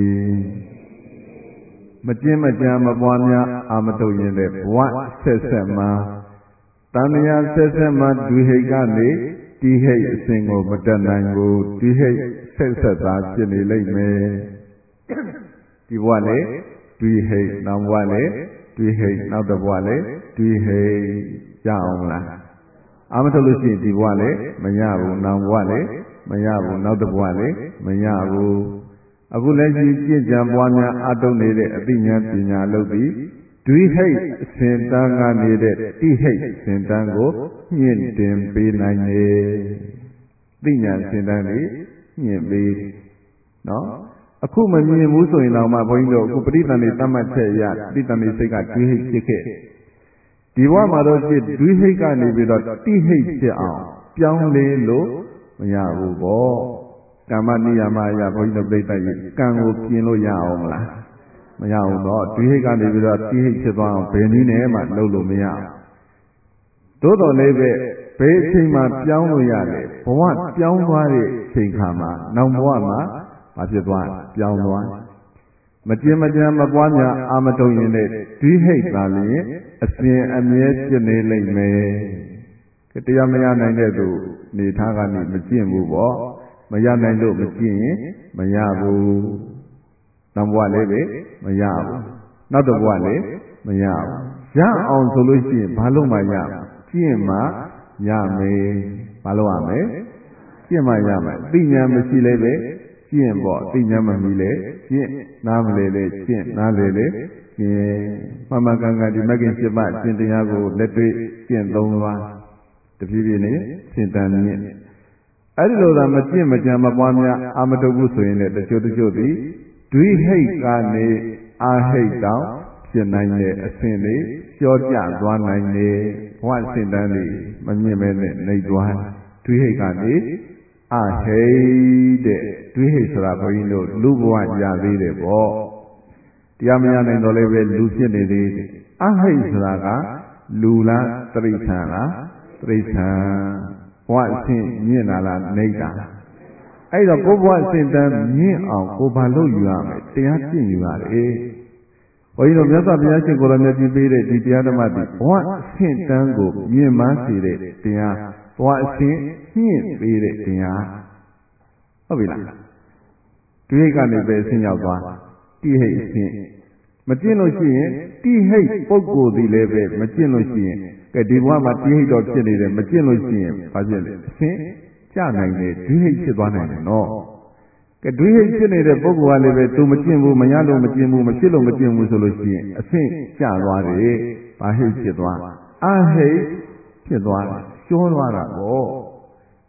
မကျင့်မကြံမပွားများအာမထုတ်ရင်တဲ့ဘဝဆက်ဆက်မှာတဏှာဆက်ဆက်မှာဒွိဟိတ်ကနေတိဟိတ်အစဉ်ကိုမတတ်နိုင်ဘူးဒွိဟိတ်ဆက်ဆက်သာဖြစ်နေလိမ့်မယ်ဒီဘဝလေဒွိဟိတ်နောက်ဘဝလေဒွိဟိတ်နောက်တစ်ဘဝလေဒွိဟိတ်ရအောင်လားအာမထုတ်လို့ရှိရင်ဒီဘဝလေမရဘူးနောက်ဘဝလေမရဘူးနောက်တစ်ဘဝလေမရဘူးအခုလည်းကြည်ကြံပွားများအထုတ်နေတဲ့အသိဉာဏ်ပညာလုပ်ပြီးဒွိဟိတ်အစဉ်တန်းကနေတဲ့တိဟိတ်အစဉ်တန်းကိုညှင့်တင်ပေးနိုင်တယ်သိဉာဏ်အစဉ်တန်းလေးညှင့်ပေးနော်အခုမမြင်ဘူးဆိုရင်တော့မှဘုန်းကြီးတို့အခုပဋိသန္ဓေတတ်မှတ်ချက်ရပဋိသန္ဓေစိတ်ကဒွိဟိတ်ဖြစ်ခဲ့ဒီဘဝမှာတော့ဖြစ်ဒွိဟိတ်ကနေပြီးတော့တိဟိတ်ဖြစ်အောင်ပြောင်းလဲလို့မရဘူးပေါ့ကမ္မနိယာမအရာဘုန်းကြီးတို့ပြိတ္တရဲ့ကံကိုပြင်လို့ရအောင်မလားမရဘူးတော့ဒွိဟိတ်ကနေပြီးတော့တိဟိတ်ဖြစ်သွားအောင်ဘယ်နည်းနဲ့မှလုပ်လို့မရဘူးသို့တော်လည်းပဲဘယ်အချိန်မှပြောင်းလို့ရလဲဘဝပြောင်းသွားတဲ့အချိန်ခါမှာနောက်ဘဝမှာဘာဖြစ်သွားပြောင်းသွားမကျင်မကြံမပွားများအာမထုတ်ရင်တဲ့ဒွိဟိတ်သာလျင်အစဉ်အမြဲဖြစ်နေလိမ့်မယ်တရားမရနိုင်တဲ့သူနေထားကနေမကျင့်ဘူးပေါ့မရနိုင်လို့မကျင့်ရင်မရဘူးနောက်ဘဝလည်းပဲမရဘူးနောက်တစ်ဘဝလည်းမရဘူးရအောင်ဆိုလို့ရှိရင်ဘာလို့မှရကျင့်မှရမယ်ဘာလို့ရမလဲကျင့်မှရမယ်သိဉာဏ်မရှိလည်းပဲကျင့်ပေါ့သိဉာဏ်မမီလည်းကျင့်နားမလဲလေကျင့်နားလေလေကျင့်မှန်မှန်ကန်ကန်ဒီမဂ္ဂင်7ပါးကျင့်တရားကိုလက်တွေ့ကျင့်သုံးသွားတဖြည်းဖြည်းနဲ့ရှင်းတန်မြင့်အဲ့ဒီလိုသာမကျင့်မကြံမပွားများအာမထုတ်ဘူးဆိုရင်လည်းတချို့သည်ဒွိဟိတ်ကနေအာဟိတ်တောင်ဖြစ်နိုင်တဲ့အဆင့်လေးကြောကျသွားနိုင်တယ်ဘဝစင်တန်းလေးမမြင်မဲနဲ့နှိပ်သွားဒွိဟိတ်ကနေအာဟိတ်တဲ့ဒွိဟိတ်ဆိုတာဘုန်းကြီးတို့လူဘဝရသေးတယ်ပေါ့တရားမရနိုင်တော့လည်းပဲလူဖြစ်နေသေးတယ်အာဟိတ်ဆိုတာကလူလားတိရစ္ဆာန်လားတိရစ္ဆာန်ဘဝအဆင့်မြင့်လာလားနှိပ်တာအဲ့တော့ကိုယ်ဘဝအဆင့်တန်းမြင့်အောင်ကိုယ်ဘာလို့ယူရမလဲတရားကျင့်ယူရတယ်ဘုန်းကြီးတို့မြတ်စွာဘုရားရှင်ကိုယ်တော်မြတ်ကြီးပေးတဲ့ဒီတရားဓမ္မတွေဘဝအဆင့်တန်းကိုမြင့်မန်းစေတဲ့တရားဘဝအဆင့်မြင့်ပေးတဲ့တရားဟုတ်ပြီလားဒွိဟိတ်ကနေပဲအဆင့်ရောက်သွားတိဟိတ်အဆင့်မကျင့်လို့ရှိရင်တိဟိတ်ပုဂ္ဂိုလ်သည်လည်းပဲမကျင့်လို့ရှိရင်ကဲဒီဘဝမှာတိဟိတ်တော့ဖြစ်နေတယ်မကျင့်လို့ရှိရင်ဘာဖြစ်လဲအဆင့်ကျနိုင်တယ်ဒွိဟိတ်ဖြစ်သွားနိုင်တယ်နော်ကဲဒွိဟိတ်ဖြစ်နေတဲ့ပုဂ္ဂိုလ်ကလည်းပဲသူမကျင့်ဘူးမရလို့မကျင့်ဘူးမဖြစ်လို့မကျင့်ဘူးဆိုလို့ရှိရင်အဆင့်ကျသွားတယ်ဘာဟိတ်ဖြစ်သွားအာဟိတ်ဖြစ်သွားတယ်ကျော်သွားတာပေါ့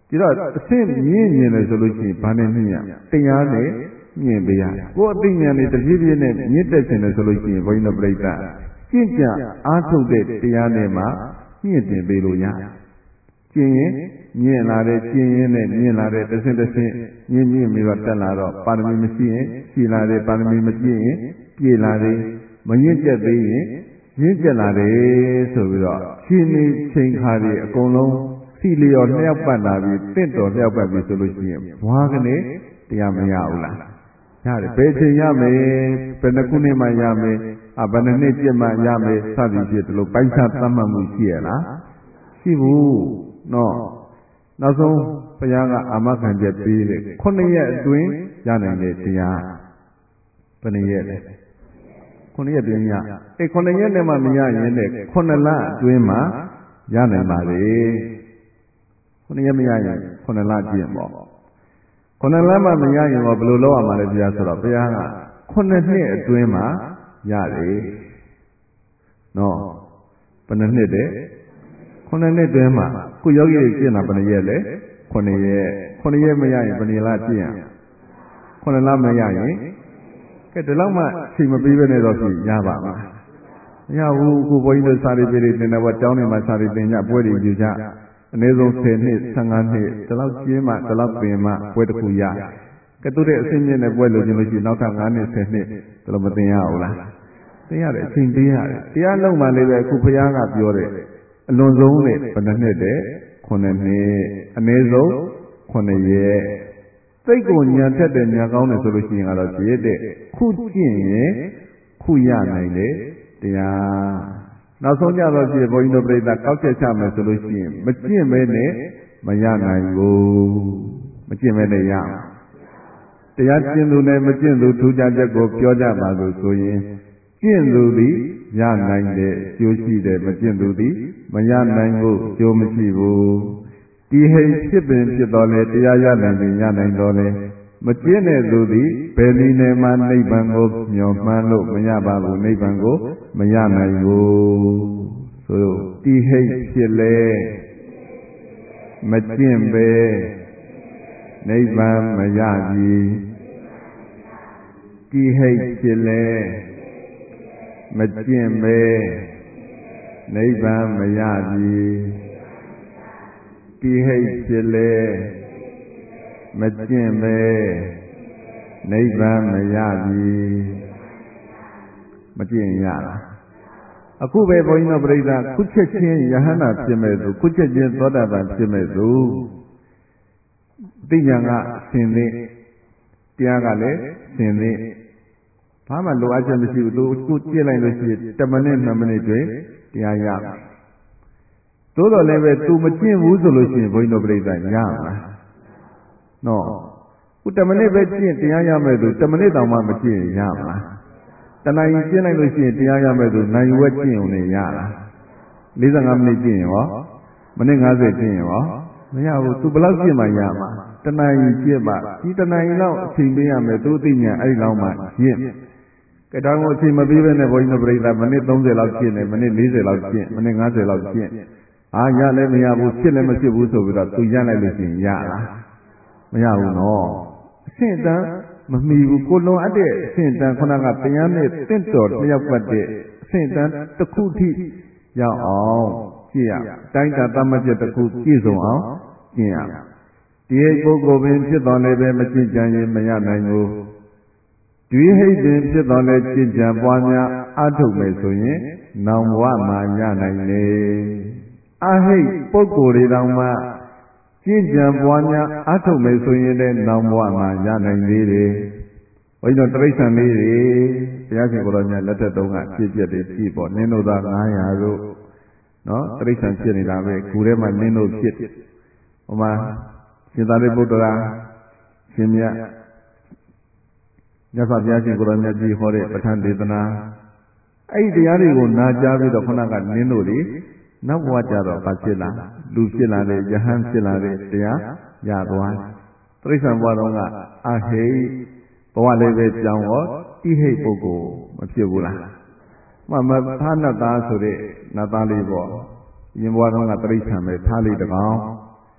ဒီတော့အဆင့်မြင့်မြင်တယ်ဆိုလို့ရှိရင်ဘာနဲ့မြင့်ရတရားနဲ့မြင့်ပေးရကိုယ်အသိဉာဏ်နဲ့တပြေးပြေးနဲ့မြင့်တက်ခြင်းတယ်ဆိုလို့ရှိရင်ဘုန်းကြီးတို့ပြိဿကျင့်ကြအားထုတ်တဲ့တရားနဲ့မှမြင့်တင်ပေးလို့ရကျင့်ရင်မြင့်လာတဲ့ကျင့်ရင်နဲ့မြင့်လာတဲ့တစ်ဆင့်တစ်ဆင့်မြင့်ပြီးတော့တက်လာတော့ပါရမီမရှိရင်ရှိလာတယ်ပါရမီမပြည့်ရင်ပြည့်လာတယ်မရင့်ကျက်သေးရင်ရင့်ကျက်လာတယ်ဆိုပြီးတော့ရှင်နေချိန်ခါတွေအကုန်လုံးစီလျော်လျှောက်ပတ်လာပြီးတင့်တော်လျှောက်ပတ်ပြီးဆိုလို့ရှိရင်ဘွားကနေတရားမရဘူးလားရတယ်ဘယ်ချိန်ရမယ်ဘယ်နှခုနှစ်မှရမယ်ဘယ်နှစ်နှစ်ကျင့်မှရမယ်စသည်ဖြင့်ဒီလိုပိုက်ဆံသတ်မှတ်မှုရှိရလားရှိဘူးနော်နောက်ဆုံးဘုရားကအာမခံချက်ပေးတယ်9ရက်အတွင်းရနိုင်တဲ့တရားဘယ်နှရက်လဲ9ရက်တွင်ရ9ရက်နဲ့မှမရရင်တဲ့9လအတွင်းမှာရနိုင်ပါလေ9ရက်မရရင်9လကျင့်ပေါ့9လမှမရရင်တော့ဘယ်လိုလုပ်ရမှာလဲဘုရားဆိုတော့ဘုရားက9နှစ်အတွင်းမှာရတယ်နော်ဘယ်နှစ်နှစ်တဲ့9နှစ်အတွင်းမှာခုယောဂီတွေကျင့်တာဘယ်နှရက်လဲ9ရက်မရရင်ဘယ်နှလကျင့်ရ9လမရရင်ကဲဒီလောက်မှချိန်မပေးဘဲနဲ့တော့ဖြစ်ရပါမှာမရဘူးခုဘုန်းကြီးတို့စာရီပေတွေတင်တယ်ပေါ့ကျောင်းတွေမှာစာရီပင်ညပွဲတွေယူကြအနည်းဆုံး10နှစ်15နှစ်ဒီလောက်ကျင်းမှဒီလောက်ပင်မှပွဲတစ်ခုရကဲသူတဲ့အစင်းမြင့်တဲ့ပွဲလို့ကျင်လို့ရှိရင်နောက်ထပ်9နှစ်10နှစ်ဒီလိုမတင်ရဘူးလားတင်ရတယ်အချိန်ပေးရတယ်တရားလုံးမှလည်းပဲအခုဘုရားကပြောတယ်အလွန်ဆုံးနဲ့ဘယ်နှစ်နှစ်တဲ့9နှစ်အနည်းဆုံး9ရက်စိတ်ကိုညာထက်တဲ့ညာကောင်းတယ်ဆိုလို့ရှိရင်ကတော့ပြည့်တဲ့ခုကျင့်ရင်ခုရနိုင်တယ်တရားနောက်ဆုံးကြတော့ဖြစ်ဘုန်းကြီးတို့ပြိဿကောက်ချက်ချမယ်ဆိုလို့ရှိရင်မကျင့်မဲနဲ့မရနိုင်ဘူးမကျင့်မဲနဲ့ရတရားကျင့်သူနဲ့မကျင့်သူထူးခြားချက်ကိုပြောကြပါလို့ဆိုရင်ကျင့်သူသည်ရနိုင်တဲ့အကျိုးရှိတယ်မကျင့်သူသည်မရနိုင်ဘူးအကျိုးမရှိဘူးဒီဟိတ်ဖြစ်ပင်ဖြစ်တော်လဲတရားရနိုင်ရင်ရနိုင်တော်လဲမကျင့်တဲ့သူသည်ဘယ်နည်းနဲ့မှနိဗ္ဗာန်ကိုမျှော်မှန်းလို့မရပါဘူးနိဗ္ဗာန်ကိုမရနိုင်ဘူးဆိုတော့ဒီဟိတ်ဖြစ်လဲမကျင့်ပဲနိဗ္ဗာန်မရပြီဒီဟိတ်ဖြစ်လဲမကျင့်ပဲနိဗ္ဗာန်မရပြီဒီဟိတ်ဖြစ်လဲမကျင့်ပဲနိဗ္ဗာန်မရပြီမကျင့်ရလားအခုပဲဘုန်းကြီးတို့ပြိဿခုချက်ချင်းယဟန္တာဖြစ်မဲ့သူခုချက်ချင်းသောတာပန်ဖြစ်မဲ့သူသိဉာဏ်ကဆင်သင့်တရားကလည်းဆင်သင့်ဘာမှလိုအပ်ချက်မရှိဘူးသူခုကြည့်လိုက်လို့ရှိရင်10မိနစ်2မိနစ်တွင်တရားရမယ်သို့တော်လည်းပဲသူမကျင့်ဘူးဆိုလို့ရှိရင်ဘုန်းကြီးတို့ပြိဿရမှာနော်ခု10မိနစ်ပဲကျင့်တရားရမယ်သူ10မိနစ်တောင်မှမကျင့်ရမှာတဏှာကြီးကျင့်လိုက်လို့ရှိရင်တရားရမယ်သူနိုင်ဝက်ကျင့်ုံနဲ့ရလား45မိနစ်ကျင့်ရင်ရောမိနစ်50ကျင့်ရင်ရောမရဘူးသူဘယ်လောက်ကျင့်မှရမှာတဏှာကြီးကျင့်မှဒီတဏှာကြီးလောက်အချိန်ပေးရမယ်သူသိဉာဏ်အဲ့ဒီလောက်မှကျင့်ကဲတောင်းကိုအချိန်မပေးဘဲနဲ့ဘုန်းကြီးတို့ပြိဿမိနစ်30လောက်ကျင့်တယ်မိနစ်40လောက်ကျင့်မိနစ်50လောက်ကျင့်ရလည်းမရဘူးဖြစ်လည်းမဖြစ်ဘူးဆိုပြီးတော့သူရလိုက်လို့ရှိရင်ရလားမရဘူးနော်အဆင့်တန်းမမီဘူးကိုလွန်အပ်တဲ့အဆင့်တန်းခုနကတရားနဲ့တင့်တော်လျောက်ပတ်တဲ့အဆင့်တန်းတစ်ခုထိရောက်အောင်ကြည့်ရတိုင်းတာတတ်မှတ်ချက်တစ်ခုပြည့်စုံအောင်ကျင့်ရဒီပုဂ္ဂိုလ်ပင်ဖြစ်တော်လည်းပဲမကျင့်ကြံရင်မရနိုင်ဘူးဒီဟိတ်ပင်ဖြစ်တော်လည်းကျင့်ကြံပွားများအားထုတ်မယ်ဆိုရင်နောင်ဘဝမှာရနိုင်လေအဟိတ်ပုဂ္ဂိုလ်တွေတောင်မှကျင့်ကြံပွားများအားထုတ်မယ်ဆိုရင်လည်းနောင်ဘဝမှာရနိုင်သေးတယ်ဘုန်းကြီးတို့တိရစ္ဆာန်လေးတွေဘုရားရှင်ကိုယ်တော်မြတ်လက်ထက်တုန်းကဖြစ်ပြတဲ့ဖြစ်ပေါ့နင်းတို့သား900တို့နော်တိရစ္ဆာန်ဖြစ်နေတာပဲခုထဲမှာနင်းတို့ဖြစ်ဟိုမှာရှင်သာရိပုတ္တရာရှင်မြတ်မြတ်စွာဘုရားရှင်ကိုယ်တော်မြတ်ကြီးဟောတဲ့ပဋ္ဌာန်းဒေသနာအဲ့ဒီတရားတွေကိုနာကြားပြီးတော့ခုနကနင်းတို့တွေနောက်ဘဝကျတော့ဘာဖြစ်လာလူဖြစ်လာတဲ့ယဟန်ဖြစ်လာတဲ့တရားရသွားတိရစ္ဆာန်ဘဝတော်ကအဟိတ်ဘဝလေးပဲကြောင်းရောတိဟိတ်ပုဂ္ဂိုလ်မဖြစ်ဘူးလားမဖားနတ်သားဆိုတဲ့နတ်သားလေးပေါ့ရင်ဘဝတော်ကတိရစ္ဆာန်ပဲဖားလေးတကောင်တ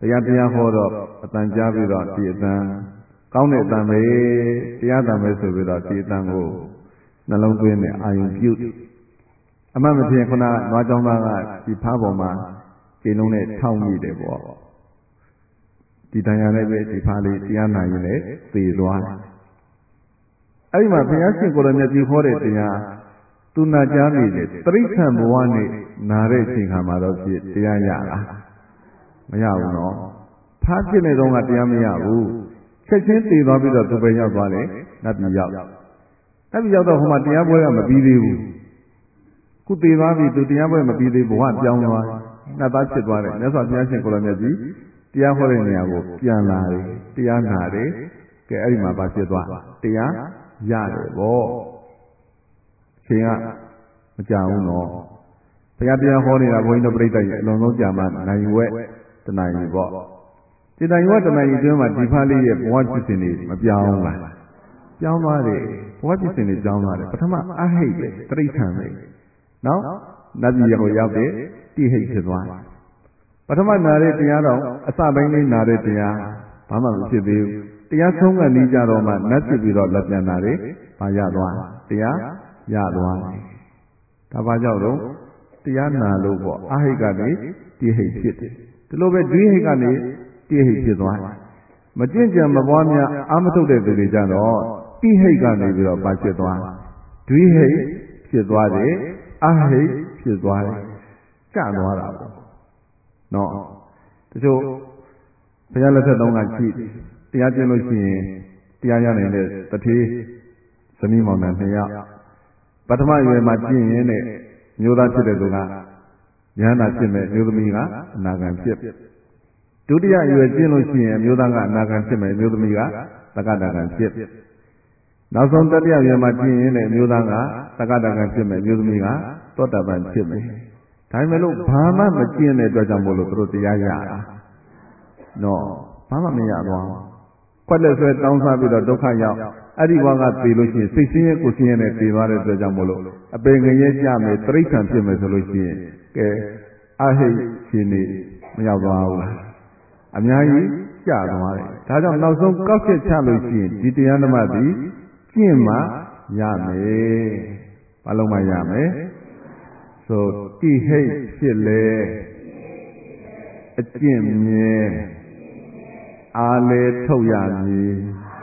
တရားတရားဟောတော့အတန်ကြားပြီးတော့ဒီအတန်ကောင်းတဲ့အတန်ပဲတရားတန်ပဲဆိုပြီးတော့ဒီအတန်ကိုနှလုံးသွင်းနဲ့အာယုံပြုအမှန်မဖြစ်ခုနနွားကြောင်းသားကဒီဖားပေါ်မှာခြေလုံးနဲ့ထောက်မိတယ်ပေါ့ဒီတရားနဲ့ပဲဒီဖားလေးတရားနာရင်လည်းသေသွားတယ်အဲ့ဒီမှာဘုရားရှင်ကိုယ်တော်မြတ်ကြီးဟောတဲ့တရားသူနာကြားနေတယ်တိရစ္ဆာန်ဘဝနဲ့နာတဲ့အချိန်ခါမှာတော့ဖြစ်တရားရလားမရဘူးနော်ဖားဖြစ်နေတော့ကတရားမရဘူးချက်ချင်းသေသွားပြီးတော့သူပဲရောက်သွားတယ်နတ်ပြည်ရောက်တော့ဟိုမှာတရားပွဲကမပြီးသေးဘူးခုသေသွားပြီသူတရားပွဲမပြီးသေးဘဝပြောင်းသွားနတ်သားဖြစ်သွားတယ်မြတ်စွာဘုရားရှင်ကိုယ်တော်မြတ်ကြီးတရားဟောတဲ့နေရာကိုပြန်လာတယ်တရားနာတယ်ကဲအဲ့ဒီမှာဘာဖြစ်သွားတရားရတယ်ဗောအချိန်ကမကြာဘူးနော်ဘုရားတရားဟောနေတာဘုန်းကြီးတို့ပြိဿရဲ့အလုံးစုံကြာမှနိုင်ဝက်တဏှာကြီးပေါ့ဒီနိုင်ဝက်တဏှာကြီးတွင်းမှာဒီဖားလေးရဲ့ဘဝဖြစ်စဉ်တွေမပြောင်းလားပြောင်းသွားတယ်ဘဝဖြစ်စဉ်တွေပြောင်းသွားတယ်ပထမအဟိတ်ပဲတိရစ္ဆာန်ပဲနော်နတ်ပြည်ကိုရောက်တဲ့တိဟိတ်ဖြစ်သွားတယ်ပထမနာတဲ့တရားတော့အစပိုင်းလေးနာတဲ့တရားဘာမှမဖြစ်သေးဘူးတရားဆုံးကနေကြတော့မှနတ်ဖြစ်ပြီးတော့လက်ပြန်လာတယ်ဘာရသွားတရားရသွားတယ်ဒါဘာကြောင့်တော့တရားနာလို့ပေါ့အဟိတ်ကနေတိဟိတ်ဖြစ်တယ်ဒီလိုပဲဒွိဟိတ်ကနေတိဟိတ်ဖြစ်သွားတယ်မကျင့်ကြံမပွားများအာမထုတ်တဲ့သူတွေကြတော့တိဟိတ်ကနေပြီးတော့ဘာဖြစ်သွားဒွိဟိတ်ဖြစ်သွားတယ်အဟိတ်ဖြစ်သွားတယ်ကျသွားတာပေါ့နော်တချို့ဘုရားလက်ထက်တုန်းကရှိတရားကျင့်လို့ရှိရင်တရားရနိုင်တဲ့တထေးဇနီးမောင်နှံ2ယောက်ပထမရွယ်မှာကျင့်ရင်တဲ့မျိုးသားဖြစ်တဲ့သူကဉာဏ်သာဖြစ်မဲ့မျိုးသမီးကအနာဂံဖြစ်ဒုတိယရွယ်ကျင့်လို့ရှိရင်မျိုးသားကအနာဂံဖြစ်မဲ့မျိုးသမီးကသက္ကတာဂံဖြစ်နောက်ဆုံးတတိယရွယ်မှာကျင့်ရင်တဲ့မျိုးသားကသက္ကတာဂံဖြစ်မဲ့မျိုးသမီးကသောတာပန်ဖြစ်မယ်ဒါပေမဲ့လို့ဘာမှမကျင့်တဲ့အတွက်ကြောင့်မို့လို့သူတို့တရားရတာနော်ဘာမှမရသွားဘူးခွက်လက်ဆွဲတောင်းစားပြီးတော့ဒုက္ခရောက်အဲ့ဒီဘဝကသေလို့ရှိရင်စိတ်ဆင်းရဲကိုယ်ဆင်းရဲနဲ့သေသွားတဲ့အတွက်ကြောင့်မို့လို့အပင်ငရဲကြမယ်တိရစ္ဆာန်ဖြစ်မယ်ဆိုလို့ရှိရင်ကဲအဟိတ်ရှင်နေမရောက်သွားဘူးလားအများကြီးကျသွားတယ်ဒါကြောင့်နောက်ဆုံးကောက်ချက်ချလို့ရှိရင်ဒီတရားဓမ္မသည်ကျင့်မှရမယ်ဘာလို့မှရမယ်ဆိုတိဟိတ်ဖြစ်လေအကျင့်မြဲအားလေထုတ်ရမည်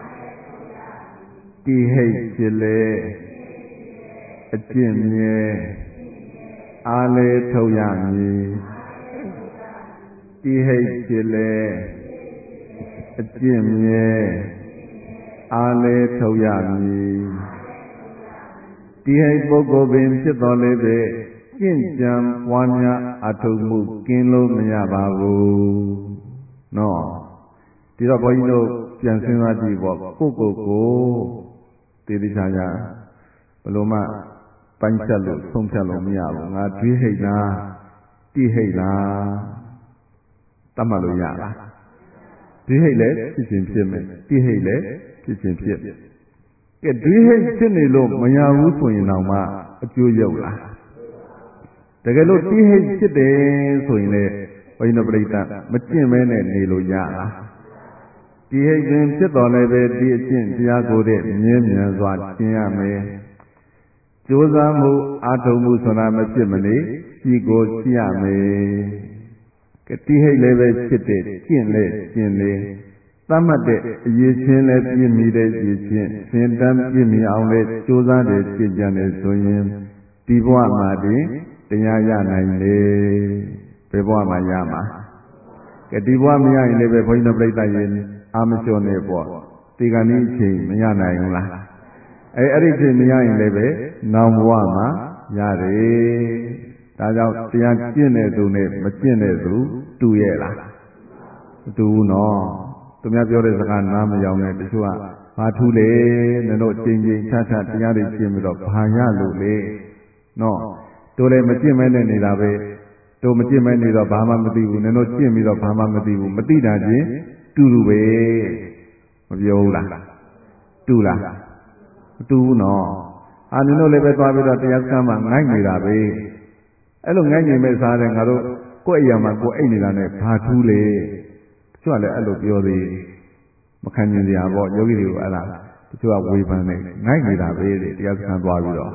တိဟိတ်ဖြစ်လေအကျင့်မြဲအားလေထုတ်ရမည်တိဟိတ်ဖြစ်လေအကျင့်မြဲအားလေထုတ်ရမည်တိဟိတ်ပုဂ္ဂိုလ်ပင်ဖြစ်တော်လေပဲကျင့်ကြံပွားများအထုမှုကင်းလို့မရပါဘူးနော်ဒီတော့ဘုန်းကြီးတို့ပြန်စဉ်းစားကြည့်ပေါ့ကိုတေးသေးချာချာဘယ်လိုမှပိုင်းချက်လို့ဆုံးဖြတ်လို့မရဘူးငါတွေးဟိတ်လားတိဟိတ်လားတတ်မှတ်လို့ရလားတွေးဟိတ်လည်းဖြစ်ခြင်းဖြစ်မယ်တိဟိတ်လည်းဖြစ်ခြင်းဖြစ်ကဲတွေးဟိတ်ဖြစ်နေလို့မရဘူးဆိုရင်တော့မှအကျိုးရောက်လားတကယ်လို့တိဟိတ်ဖြစ်တယ်ဆိုရင်လေဘုန်းကြီးတို့ပြိဿမကျင့်မဲနဲ့နေလို့ရလားတိဟိတ်ခြင်းဖြစ်တော်လည်းပဲဒီအကျင့်တရားကိုတဲ့မြဲမြံစွာကျင့်ရမယ်ကြိုးစားမှုအာထုံမှုဆိုတာမဖြစ်မနေရှိကိုရှိရမယ်ကတိဟိတ်လည်းပဲဖြစ်တဲ့ကျင့်လေကျင့်လေသတ်မှတ်တဲ့အရေးချင်းလည်းပြည့်မီတဲ့ရည်ချင်းသင်တန်းပြည့်မီအောင်လည်းကြိုးစားတဲ့ကျင့်ကြံတယ်ဆိုရင်ဒီဘဝမှာတင်တရားရနိုင်လေဘယ်ဘဝမှာရမှာကဒီဘဝမရရင်လည်းပဲဘုန်းကြီးတို့ပြိဿရင်အာမလျှော်နေပေါ့ဒီကနေ့အချိန်မရနိုင်ဘူးလားအဲ့ဒီအချိန်မရရင်လည်းပဲနောင်ဘဝမှာရတယ်ဒါကြောင့်တရားကျင့်တဲ့သူနဲ့မကျင့်တဲ့သူတူရဲ့လားမတူဘူးနော်သူများပြောတဲ့စကားနားမယောင်နဲ့တချို့ကဘာထူးလေနင်တို့ချိန်ချိန်ထထတရားတွေကျင့်ပြီးတော့ဘာရလို့လေနော်တို့လည်းမကျင့်မဲနဲ့နေတာပဲတို့မကျင့်မဲနေတော့ဘာမှမသိဘူးနင်တို့ကျင့်ပြီးတော့ဘာမှမသိဘူးမသိတာချင်းတူတူပဲမပြောဘူးလားတူလားမတူဘူးနော်အာနင်တို့လည်းပဲသွားပြီးတော့တရားစခန်းမှာငိုက်နေတာပဲအဲ့လိုငိုက်နေမဲ့စားတဲ့ငါတို့ကိုယ့်အရာမှာကိုယ်အိတ်နေတာနဲ့ဘာထူးလေကျွတ်လည်းအဲ့လိုပြောသေးမခံကျင်စရာပေါ့ယောဂီတွေကိုအဲ့ဒါတချို့ကဝေဖန်နေငိုက်နေတာပဲတဲ့တရားစခန်းသွားပြီးတော့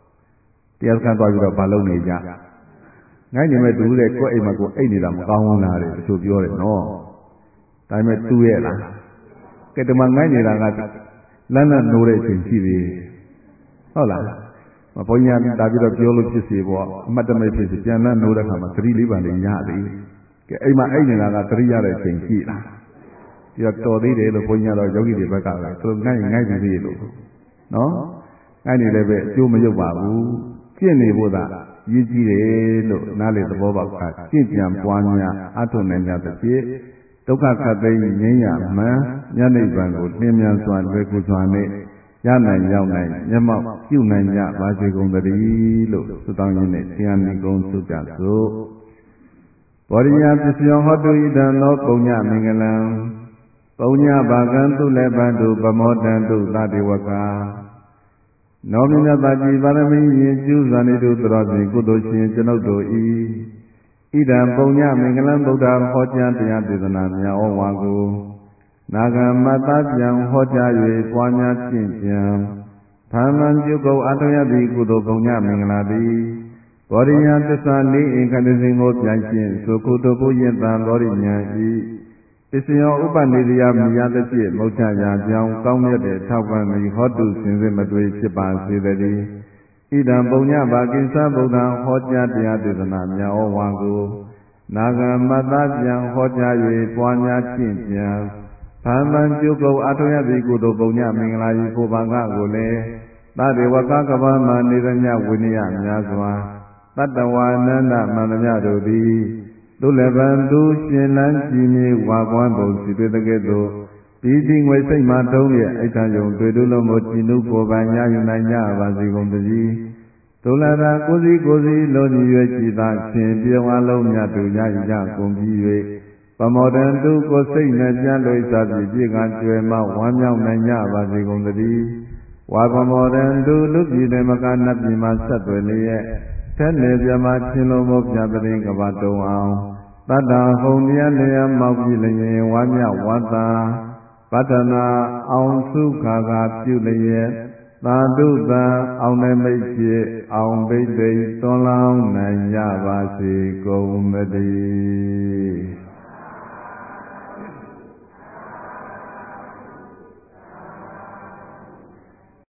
ဘာလုပ်နေကြငိုက်နေမဲ့တူတဲ့ကိုယ့်အိမ်မှာကိုအိတ်နေတာမကောင်းဘူးလားတဲ့တချို့ပြောတယ်နော်ဒါပေမဲ့တူရဲ့လားကဲဒီမှာငိုက်နေတာကလန်းနိုးတဲ့အချိန်ရှိသေးတယ်ဟုတ်လားဘုန်းကြီးကဒါပြီးတော့ပြောလို့ဖြစ်စီပေါ့အမှတ်တမဲ့ဖြစ်စီပြန်လန်းနိုးတဲ့ခါမှာသတိလေးပါလေးရသေးကဲအိမ်မှာအိတ်နေတာကသတိရတဲ့အချိန်ရှိလားဒီတော့တော်သေးတယ်လို့ဘုန်းကြီးကတော့ယောဂီတွေဘက်ကလည်းသူငိုက်ပြီးသေးလို့နော်ငိုက်နေလည်းပဲအကျိုးမရုပ်ပါဘူးကျင့်နေဖို့သာရည်ကြီးတယ်လို့နားလေသဘောပေါက်ကကျင့်ကြံပွားများအထုံနိုင်ကြသဖြင့်ဒုက္ခခတ်သိမ်းငြိမ်းရမှန်ညနိဗ္ဗာန်ကိုလင်းမြန်စွာလွယ်ကူစွာနဲ့ရနိုင်ရောက်နိုင်မျက်မှောက်ပြုနိုင်ကြပါစေကုန်သတည်းလို့ဆုတောင်းရင်းနဲ့ဆရာနိဂုံးဆုကြစို့ဘောရိယပစ္စယောဟောတုဣဒံသောပုံညမင်္ဂလံပုံညဘာကံသူလည်းပန္တုပမောတံတုသတေဝကနောမြတ်တာကြည်ပါရမီရင်ကျူးစွာနေတုသရောဖြင့်ကုသိုလ်ရှင်ကျွန်ုပ်တို့ဤဣဒံပုံညမင်္ဂလံဗုဒ္ဓဟောကြားတရားဒေသနာများဩဝါကိုနာဂမတ္တပြန်ဟောကြား၍ပွားများကျင့်ကြံဘာမံပြုကုတ်အထောက်ရသည့်ကုသိုလ်ပုံညမင်္ဂလာသည်ဘောရိယသစ္စာလေးအင်္ဂတစဉ်ကိုပြန်ရှင်းဆိုကုသိုလ်ကိုယင်တံဘောရိညာဤပစ္စယောဥပနေရိယမိယသဖြင့်မုတ်ချရာကြောင်းကောင်းမြတ်တဲ့ထောက်ပံ့ပြီးဟောတုစင်စစ်မတွေ့ဖြစ်ပါစေတည်းဣဒံပုံညဘာကိစ္စဗုဒ္ဓဟောကြားတရားဒေသနာများဩဝါကိုနာဂမတ္တပြန်ဟောကြား၍ပွားများကျင့်ကြံဘာမံပြုကုတ်အထောက်ရသည့်ကုသိုလ်ပုံညမင်္ဂလာဤကိုဘာကကိုလည်းသတေဝကကဗ္ဗမနေရမြဝိနည်းများစွာတတ္တဝါနန္ဒမန္တမြတို့သည်သူလည်းဗံသူရှင်လန်းကြည်မြေဝါကွမ်းပုံစီပေတကဲ့သို့ပြီးဒီငွေစိတ်မှတုံးရဲ့အိဋ္ဌယုံတွေ့တုလုံးကိုကြည်နုကိုယ်ပိုင်ရယူနိုင်ကြပါစေကုန်သတည်းဒုလရာကိုစီလုံးကြီး၍ကြည်သာရှင်ပြုံးအလုံးမြတ်တို့ရယူကြကုန်ပြီး၍ပမောတံတုကိုစိတ်နဲ့ကြလွိစားပြီးပြေကကျွယ်မှဝမ်းမြောက်နိုင်ကြပါစေကုန်သတည်းဝါပမောတံတုလူပြည်တွေမကနတ်ပြည်မှာဆက်သွယ်လျက်ဆက်နေပြမချင်းလုံးမို့ပြပရင်ကဘာတုံအောင်တတ္တဟုံတရားလျက်မောက်ပြီလျင်ဝါမြဝတ္တာပတ္တနာအောင်စုခါပြုလျက်သာဓုတံအောင်နေမိတ်ဖြစ်အောင်ဘိသိသွန်လောင်းနိုင်ကြပါစေကုန်သတည်း